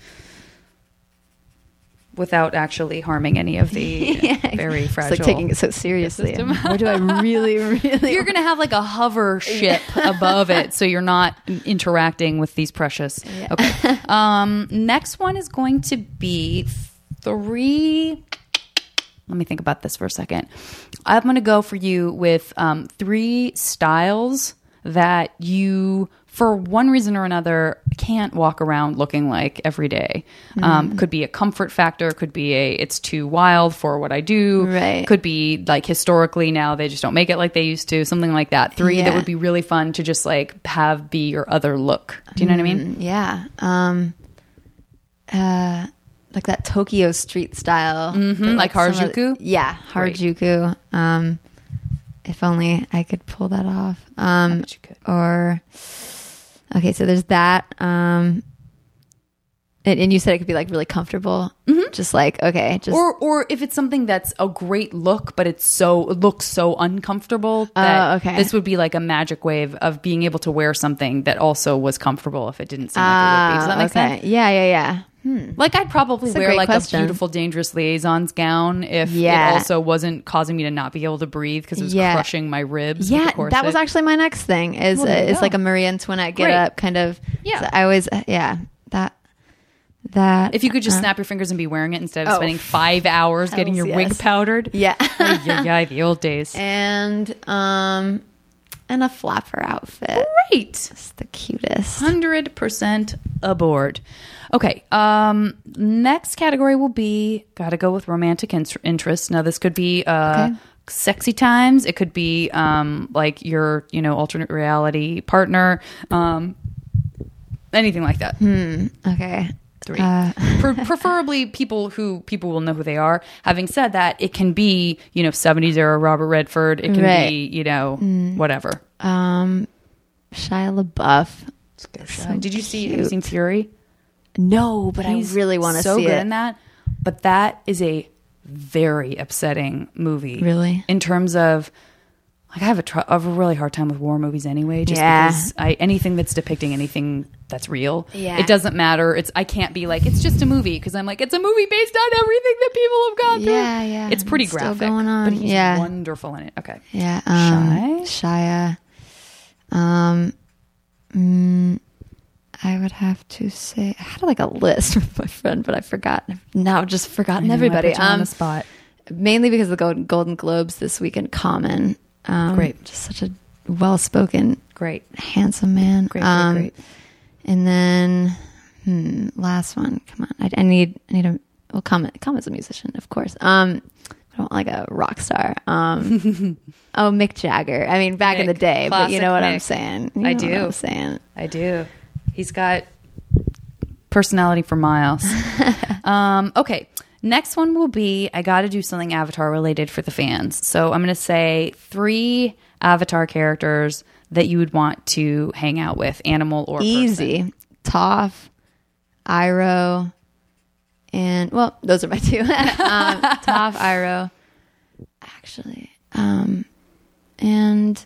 Without actually harming any of the yeah. very fragile. It's like taking it so seriously. Where do I really, really? You're going to have like a hover ship above it, so you're not interacting with these precious. Yeah. Okay. Um, next one is going to be three. Let me think about this for a second. I'm going to go for you with um, three styles that you, for one reason or another, can't walk around looking like every day. Mm. Um, could be a comfort factor. Could be a it's too wild for what I do. Right. Could be like historically now they just don't make it like they used to. Something like that. Three yeah. that would be really fun to just like have be your other look. Do you know mm, what I mean? Yeah. Um, uh. Like that Tokyo street style. Mm-hmm, like, like Harajuku? The, yeah, Harajuku. Um, if only I could pull that off. Um, I bet you could. Or, okay, so there's that. Um, and, and you said it could be like really comfortable. Mm-hmm. Just like, okay. just Or or if it's something that's a great look, but it's so it looks so uncomfortable that uh, okay. this would be like a magic wave of being able to wear something that also was comfortable if it didn't seem like it would be. Does that make okay. sense? Yeah, yeah, yeah. Hmm. Like I'd probably That's wear a like question. a beautiful Dangerous Liaisons gown if yeah. it also wasn't causing me to not be able to breathe because it was yeah. crushing my ribs. Yeah, with the that was actually my next thing. Is well, uh, is like a Marie Antoinette get Great. Up kind of. Yeah, so I always yeah that that. If you could just uh, snap your fingers and be wearing it instead of oh, spending five hours getting your yes. wig powdered. Yeah, yeah, yeah, the old days. And um. And a flapper outfit. Great. It's the cutest. one hundred percent aboard. Okay. Um, next category will be, gotta go with romantic in- interest. Now, this could be uh, okay. sexy times. It could be um, like your, you know, alternate reality partner. Um, anything like that. Hmm. Okay. Three. Uh, Preferably people who people will know who they are. Having said that, it can be, you know, seventies era Robert Redford. It can right. be, you know, mm. whatever. Um, Shia LaBeouf. So Did you see? Have you seen Fury? No, but He's I really want to so see it. So good in that. But that is a very upsetting movie. Really? In terms of, like, I have a, tr- I have a really hard time with war movies anyway. Just yeah. because I anything that's depicting anything that's real, yeah. it doesn't matter. It's I can't be like it's just a movie because I'm like it's a movie based on everything that people have gone through. Yeah, yeah. It's pretty it's graphic, still going on. but he's yeah. wonderful in it. Okay, yeah. Um, Shia. Shia. Um, mm, I would have to say I had like a list with my friend, but I forgot. Now I've just forgotten know, everybody. I put you um, on the spot. Mainly because of the Golden, Golden Globes this weekend. Common. Um, great. Just such a well-spoken, great, handsome man. Great, um, great, great. And then, hmm, last one. Come on, I, I need, I need a. Well, Common, Common's a musician, of course. Um, I don't want like a rock star. Um, oh, Mick Jagger. I mean, back Mick, in the day, but you know what Mick. I'm saying. You I know do. What I'm saying. I do. He's got personality for miles. um, okay. Next one will be, I got to do something Avatar related for the fans. So I'm going to say three Avatar characters that you would want to hang out with, animal or Easy. person. Toph, Iroh, and, well, those are my two. um, Toph, Iroh, actually, um, and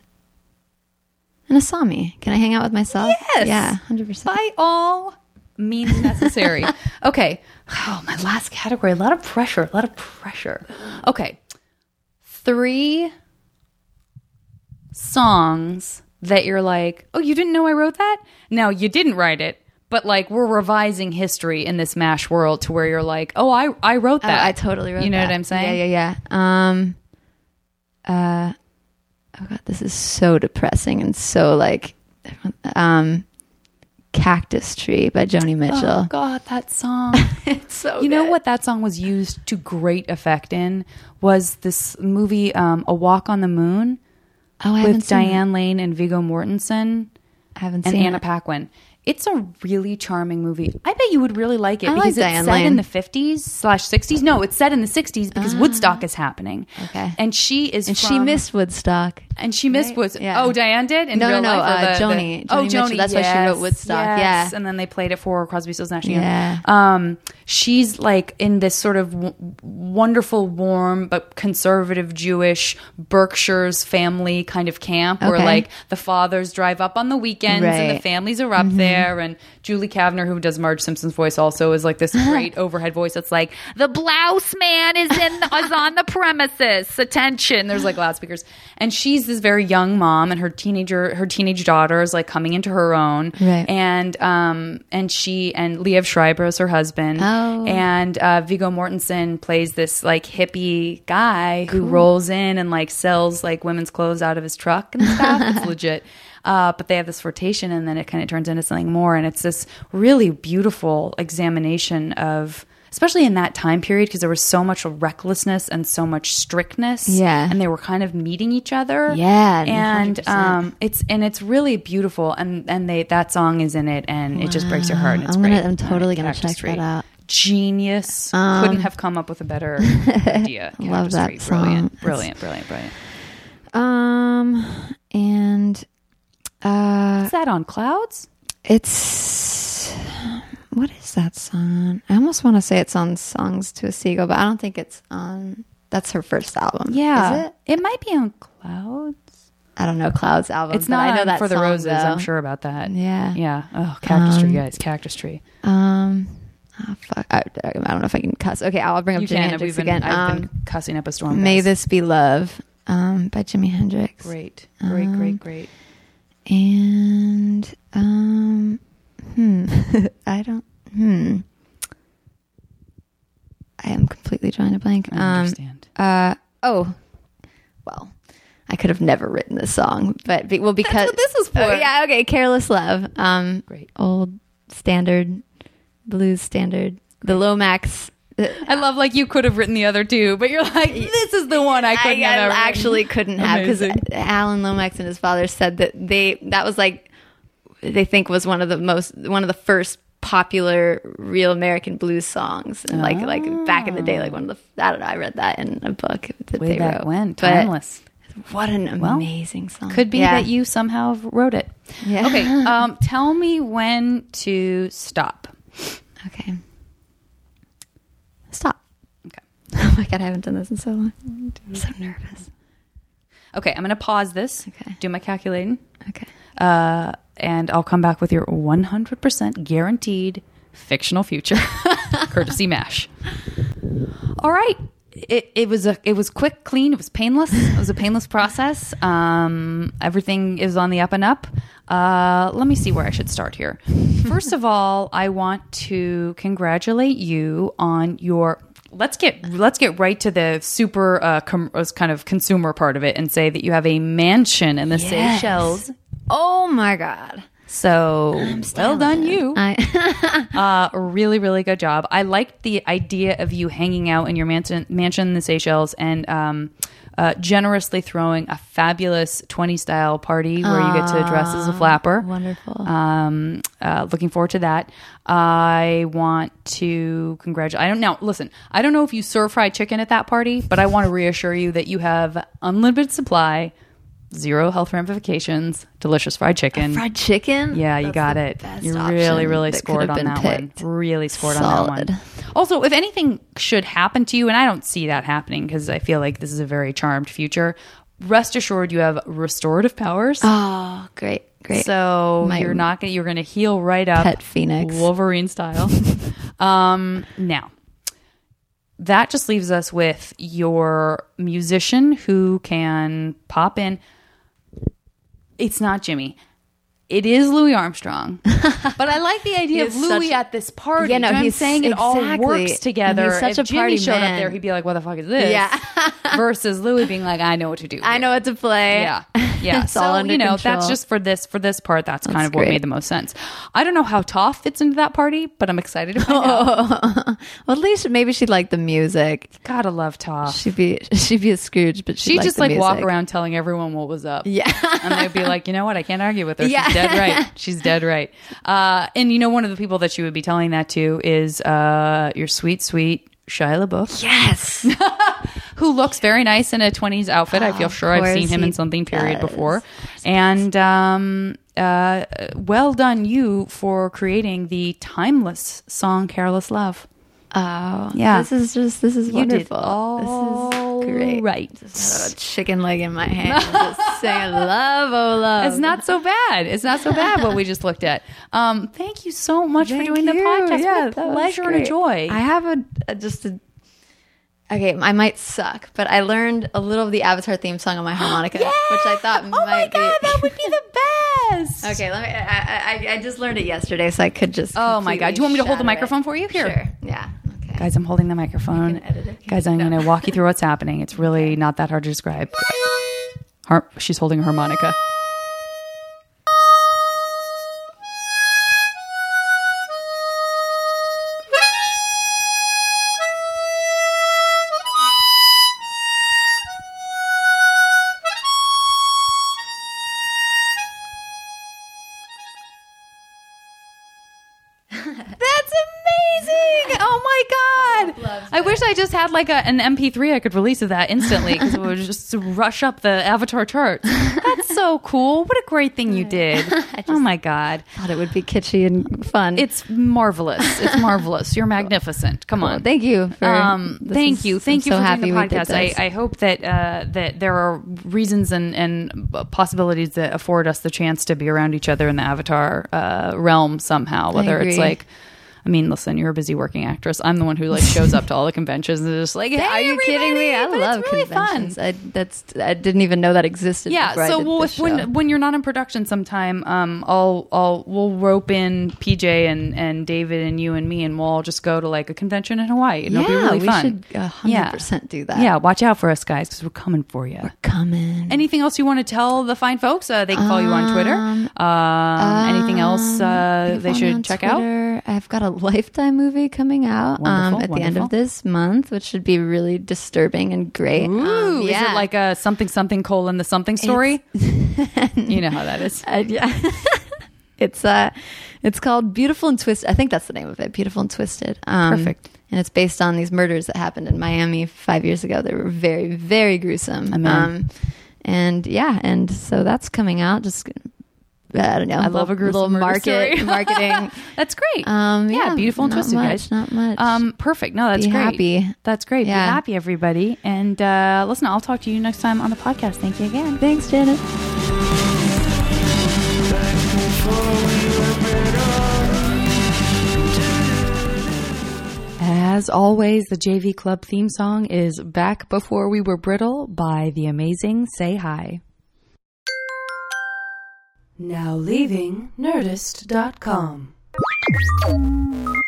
and Asami. Can I hang out with myself? Yes. Yeah, one hundred percent. By all means necessary. Okay. Oh, my last category. A lot of pressure. A lot of pressure. Okay. Three songs that you're like, oh, you didn't know I wrote that? No, you didn't write it. But like we're revising history in this MASH world to where you're like, oh, I I wrote that. Oh, I totally wrote that. You know that. What I'm saying? Yeah, yeah, yeah. Um, uh, oh God, this is so depressing and so like, um, Cactus Tree by Joni Mitchell. Oh God, that song. It's so You know good. what that song was used to great effect in was this movie, um, A Walk on the Moon, Oh, I haven't with seen Diane Lane and Viggo Mortensen I haven't and seen Anna it. Paquin. It's a really charming movie. I bet you would really like it I like because it's Diane set Lane. in the fifties slash sixties. No, it's set in the sixties because Woodstock is happening. Okay. And she is And from, she missed Woodstock. and she missed right? Woodstock. Yeah. Oh, Diane did? In No, no, real no, life, or uh, the- Joni. the- Joni oh, Mitchell. Joni. That's why she wrote yes, Woodstock. yes. Yeah. And then they played it for Crosby, Stills, Nash and Yeah. Young. Um, she's like in this sort of w- wonderful, warm but conservative Jewish Berkshire's family kind of camp where Okay. like the fathers drive up on the weekends and the Right. Mm-hmm. families are up there. And Julie Kavner, who does Marge Simpson's voice, also is like this great overhead voice that's like, the blouse man is in is on the premises. Attention. There's like loudspeakers. And she's this very young mom, and her teenager her teenage daughter is like coming into her own. Right. And um and she and Liev Schreiber is her husband. Oh. And uh Viggo Mortensen plays this like hippie guy who rolls in and like sells like women's clothes out of his truck and stuff. It's legit. Uh, but they have this flirtation, and then it kind of turns into something more. And it's this really beautiful examination of, especially in that time period, because there was so much recklessness and so much strictness. Yeah. And they were kind of meeting each other. Yeah, And one hundred percent. um, it's and it's really beautiful. And and they that song is in it, and it just breaks your heart. And it's I'm gonna- great. I'm totally gonna Cactus check Tree. that out. Genius. Um, Couldn't have come up with a better idea. Love Cactus that Tree. song. Brilliant. That's- Brilliant. Brilliant. Brilliant. Um, and uh, Is that on Clouds? it's what is that song? I almost want to say it's on Songs to a Seagull, but I don't think it's on. That's her first album. Yeah. is it? might be on Clouds. I don't know Clouds album. It's but not I know on that For the song, Roses. though. I'm sure about that. Yeah. Yeah. Oh, Cactus Tree, Um, guys. Cactus Tree. Um, oh, fuck. I, I don't know if I can cuss. Okay, I'll bring up You Jimi can. Hendrix We've been, again. I've Um, been cussing up a storm. May guys. This Be Love, um, by Jimi Hendrix. Great. Great, Um, great, great. And um, hmm, I don't. Hmm, I am completely drawing a blank. I Um, understand. uh, oh, well, I could have never written this song, but be, well, because what this is for. Oh, yeah, okay, Careless Love. Um, Great. old standard blues standard, the Lomax. I love like you could have written the other two, but you're like, this is the one I couldn't I, have. I actually written. couldn't have because Amazing. Alan Lomax and his father said that they that was like they think was one of the most one of the first popular real American blues songs, and like like back in the day, like one of the I don't know. I read that in a book that Way they back wrote. when. But Timeless. what an Well, amazing song! Could be Yeah. that you somehow wrote it. Yeah. Okay. Um, tell me when to stop. Okay. Stop. Okay. Oh my god, I haven't done this in so long. I'm so nervous. Okay. I'm going to pause this. Okay. Do my calculating. Okay. Uh, and I'll come back with your one hundred percent guaranteed fictional future, courtesy MASH. All right. It, it was a it was quick, clean. It was painless. It was a painless process. Um, everything is on the up and up. Uh, let me see where I should start here. First of all, I want to congratulate you on your. Let's get let's get right to the super uh, com- kind of consumer part of it and say that you have a mansion in the Yes. Seychelles. Oh my god. So well done, you. I Uh, really, really good job. I liked the idea of you hanging out in your mansion, mansion in the Seychelles and um, uh, generously throwing a fabulous twenties style party where you get to dress as a flapper. wonderful. Um, uh, looking forward to that. I want to congratulate. I don't know. Listen, I don't know if you serve fried chicken at that party, but I want to reassure you that you have unlimited supply, zero health ramifications, delicious fried chicken. Fried chicken? Yeah, you That's got the it. best You option really, really that scored could on have that been picked. one. Really scored Solid. on that one. Also, if anything should happen to you, and I don't see that happening because I feel like this is a very charmed future, rest assured you have restorative powers. Oh, great, great. So My you're not gonna, you're going to heal right up, pet phoenix. Wolverine style. um, now, that just leaves us with your musician who can pop in. It's not Jimmy. it is Louis Armstrong, but I like the idea of He is Louis such- at this party. Yeah, no, You know what I'm he's- saying it all exactly. works together. And he's such if a Jimmy party showed up man. there, he'd be like, "What the fuck is this?" Yeah. versus Louis being like, "I know what to do. I here." know what to play. Yeah, yeah. It's so all under you know, control. that's just for this for this part. That's, kind That's of what great. made the most sense. I don't know how Toph fits into that party, but I'm excited to find out. Well, at least maybe she'd like the music. Gotta love Toph. She'd be she'd be a Scrooge, but she'd She'd like just the like music. walk around telling everyone what was up. Yeah. And they'd be like, you know what? I can't argue with her. Yeah. She's dead right. She's dead right. Uh, and you know, one of the people that she would be telling that to is uh, your sweet, sweet Shia LaBeouf, Yes. who looks very nice in a twenties outfit. I Oh, feel of sure I've course seen him he in something period does. before. And um, uh, well done you for creating the timeless song "Careless Love." Oh, Yeah. This is just this is You did wonderful. all this is great. right. Just had a chicken leg in my hand, just saying love, oh love. It's not so bad. It's not so bad what we just looked at. Um, thank you so much Thank for doing the you. podcast. Yeah, what a that was pleasure and a great. joy. I have a, a just a. Okay, I might suck, but I learned a little of the Avatar theme song on my harmonica, which I thought oh might my god, be. that would be the best. Okay, let me. I, I I just learned it yesterday, so I could just. Oh my god, do you want me to hold the completely microphone shatter for you? it. Here. Sure. Yeah. Okay. Guys, I'm holding the microphone. You can edit it. Guys, I'm going to walk you through what's happening. It's really not that hard to describe. Har- she's holding a harmonica. That's amazing! Oh my god! Loves I wish I just had like a, an M P three I could release of that instantly because it would just rush up the Avatar charts. That's so cool! What a great thing you did! Oh my god! Thought it would be kitschy and fun. It's marvelous! It's marvelous! You're magnificent! Come Cool. on! Thank you. For, Um, this thank is- you, thank I'm you so for happy doing the we did podcast. I, this. I hope that uh, that there are reasons and, and possibilities that afford us the chance to be around each other in the Avatar uh, realm somehow. Whether it's agree. like, I mean, listen, you're a busy working actress. I'm the one who like shows up to all the conventions and is just like, hey, Are you kidding me? I everybody, but love it's really conventions. fun. I, that's I didn't even know that existed. Yeah, before I so did we'll, this if, when show. when you're not in production sometime, um, I'll I'll we'll rope in P J and, and David and you and me, and we'll all just go to like a convention in Hawaii. And yeah, it'll be really we fun. should a hundred percent do that. Yeah, watch out for us, guys, because we're coming for you. Coming. Anything else you want to tell the fine folks? Uh, they can follow you on Twitter. Um, anything else uh, People they on should check out? Twitter. I've got a Lifetime movie coming out um, Wonderful, at the end wonderful. of this month, which should be really disturbing and great. Ooh, Um, is yeah. it like a something something colon the something story? You know how that is. Uh, yeah. it's uh, it's called Beautiful and Twisted. I think that's the name of it. Beautiful and Twisted. Um, Perfect. And it's based on these murders that happened in Miami five years ago. They were very, very gruesome. I'm in. Um, and yeah, and so that's coming out. Just I don't know. I love a gruesome little murder market story. marketing. That's great. Um, yeah, yeah, beautiful and not twisted, much, guys. not much. Um, perfect. No, that's Be great. happy. That's great. Yeah. Be happy, everybody. And uh, listen, I'll talk to you next time on the podcast. Thank you again. Thanks, Janet. As always, the J V Club theme song is Back Before We Were Brittle by the amazing Say Hi. Now leaving Nerdist dot com.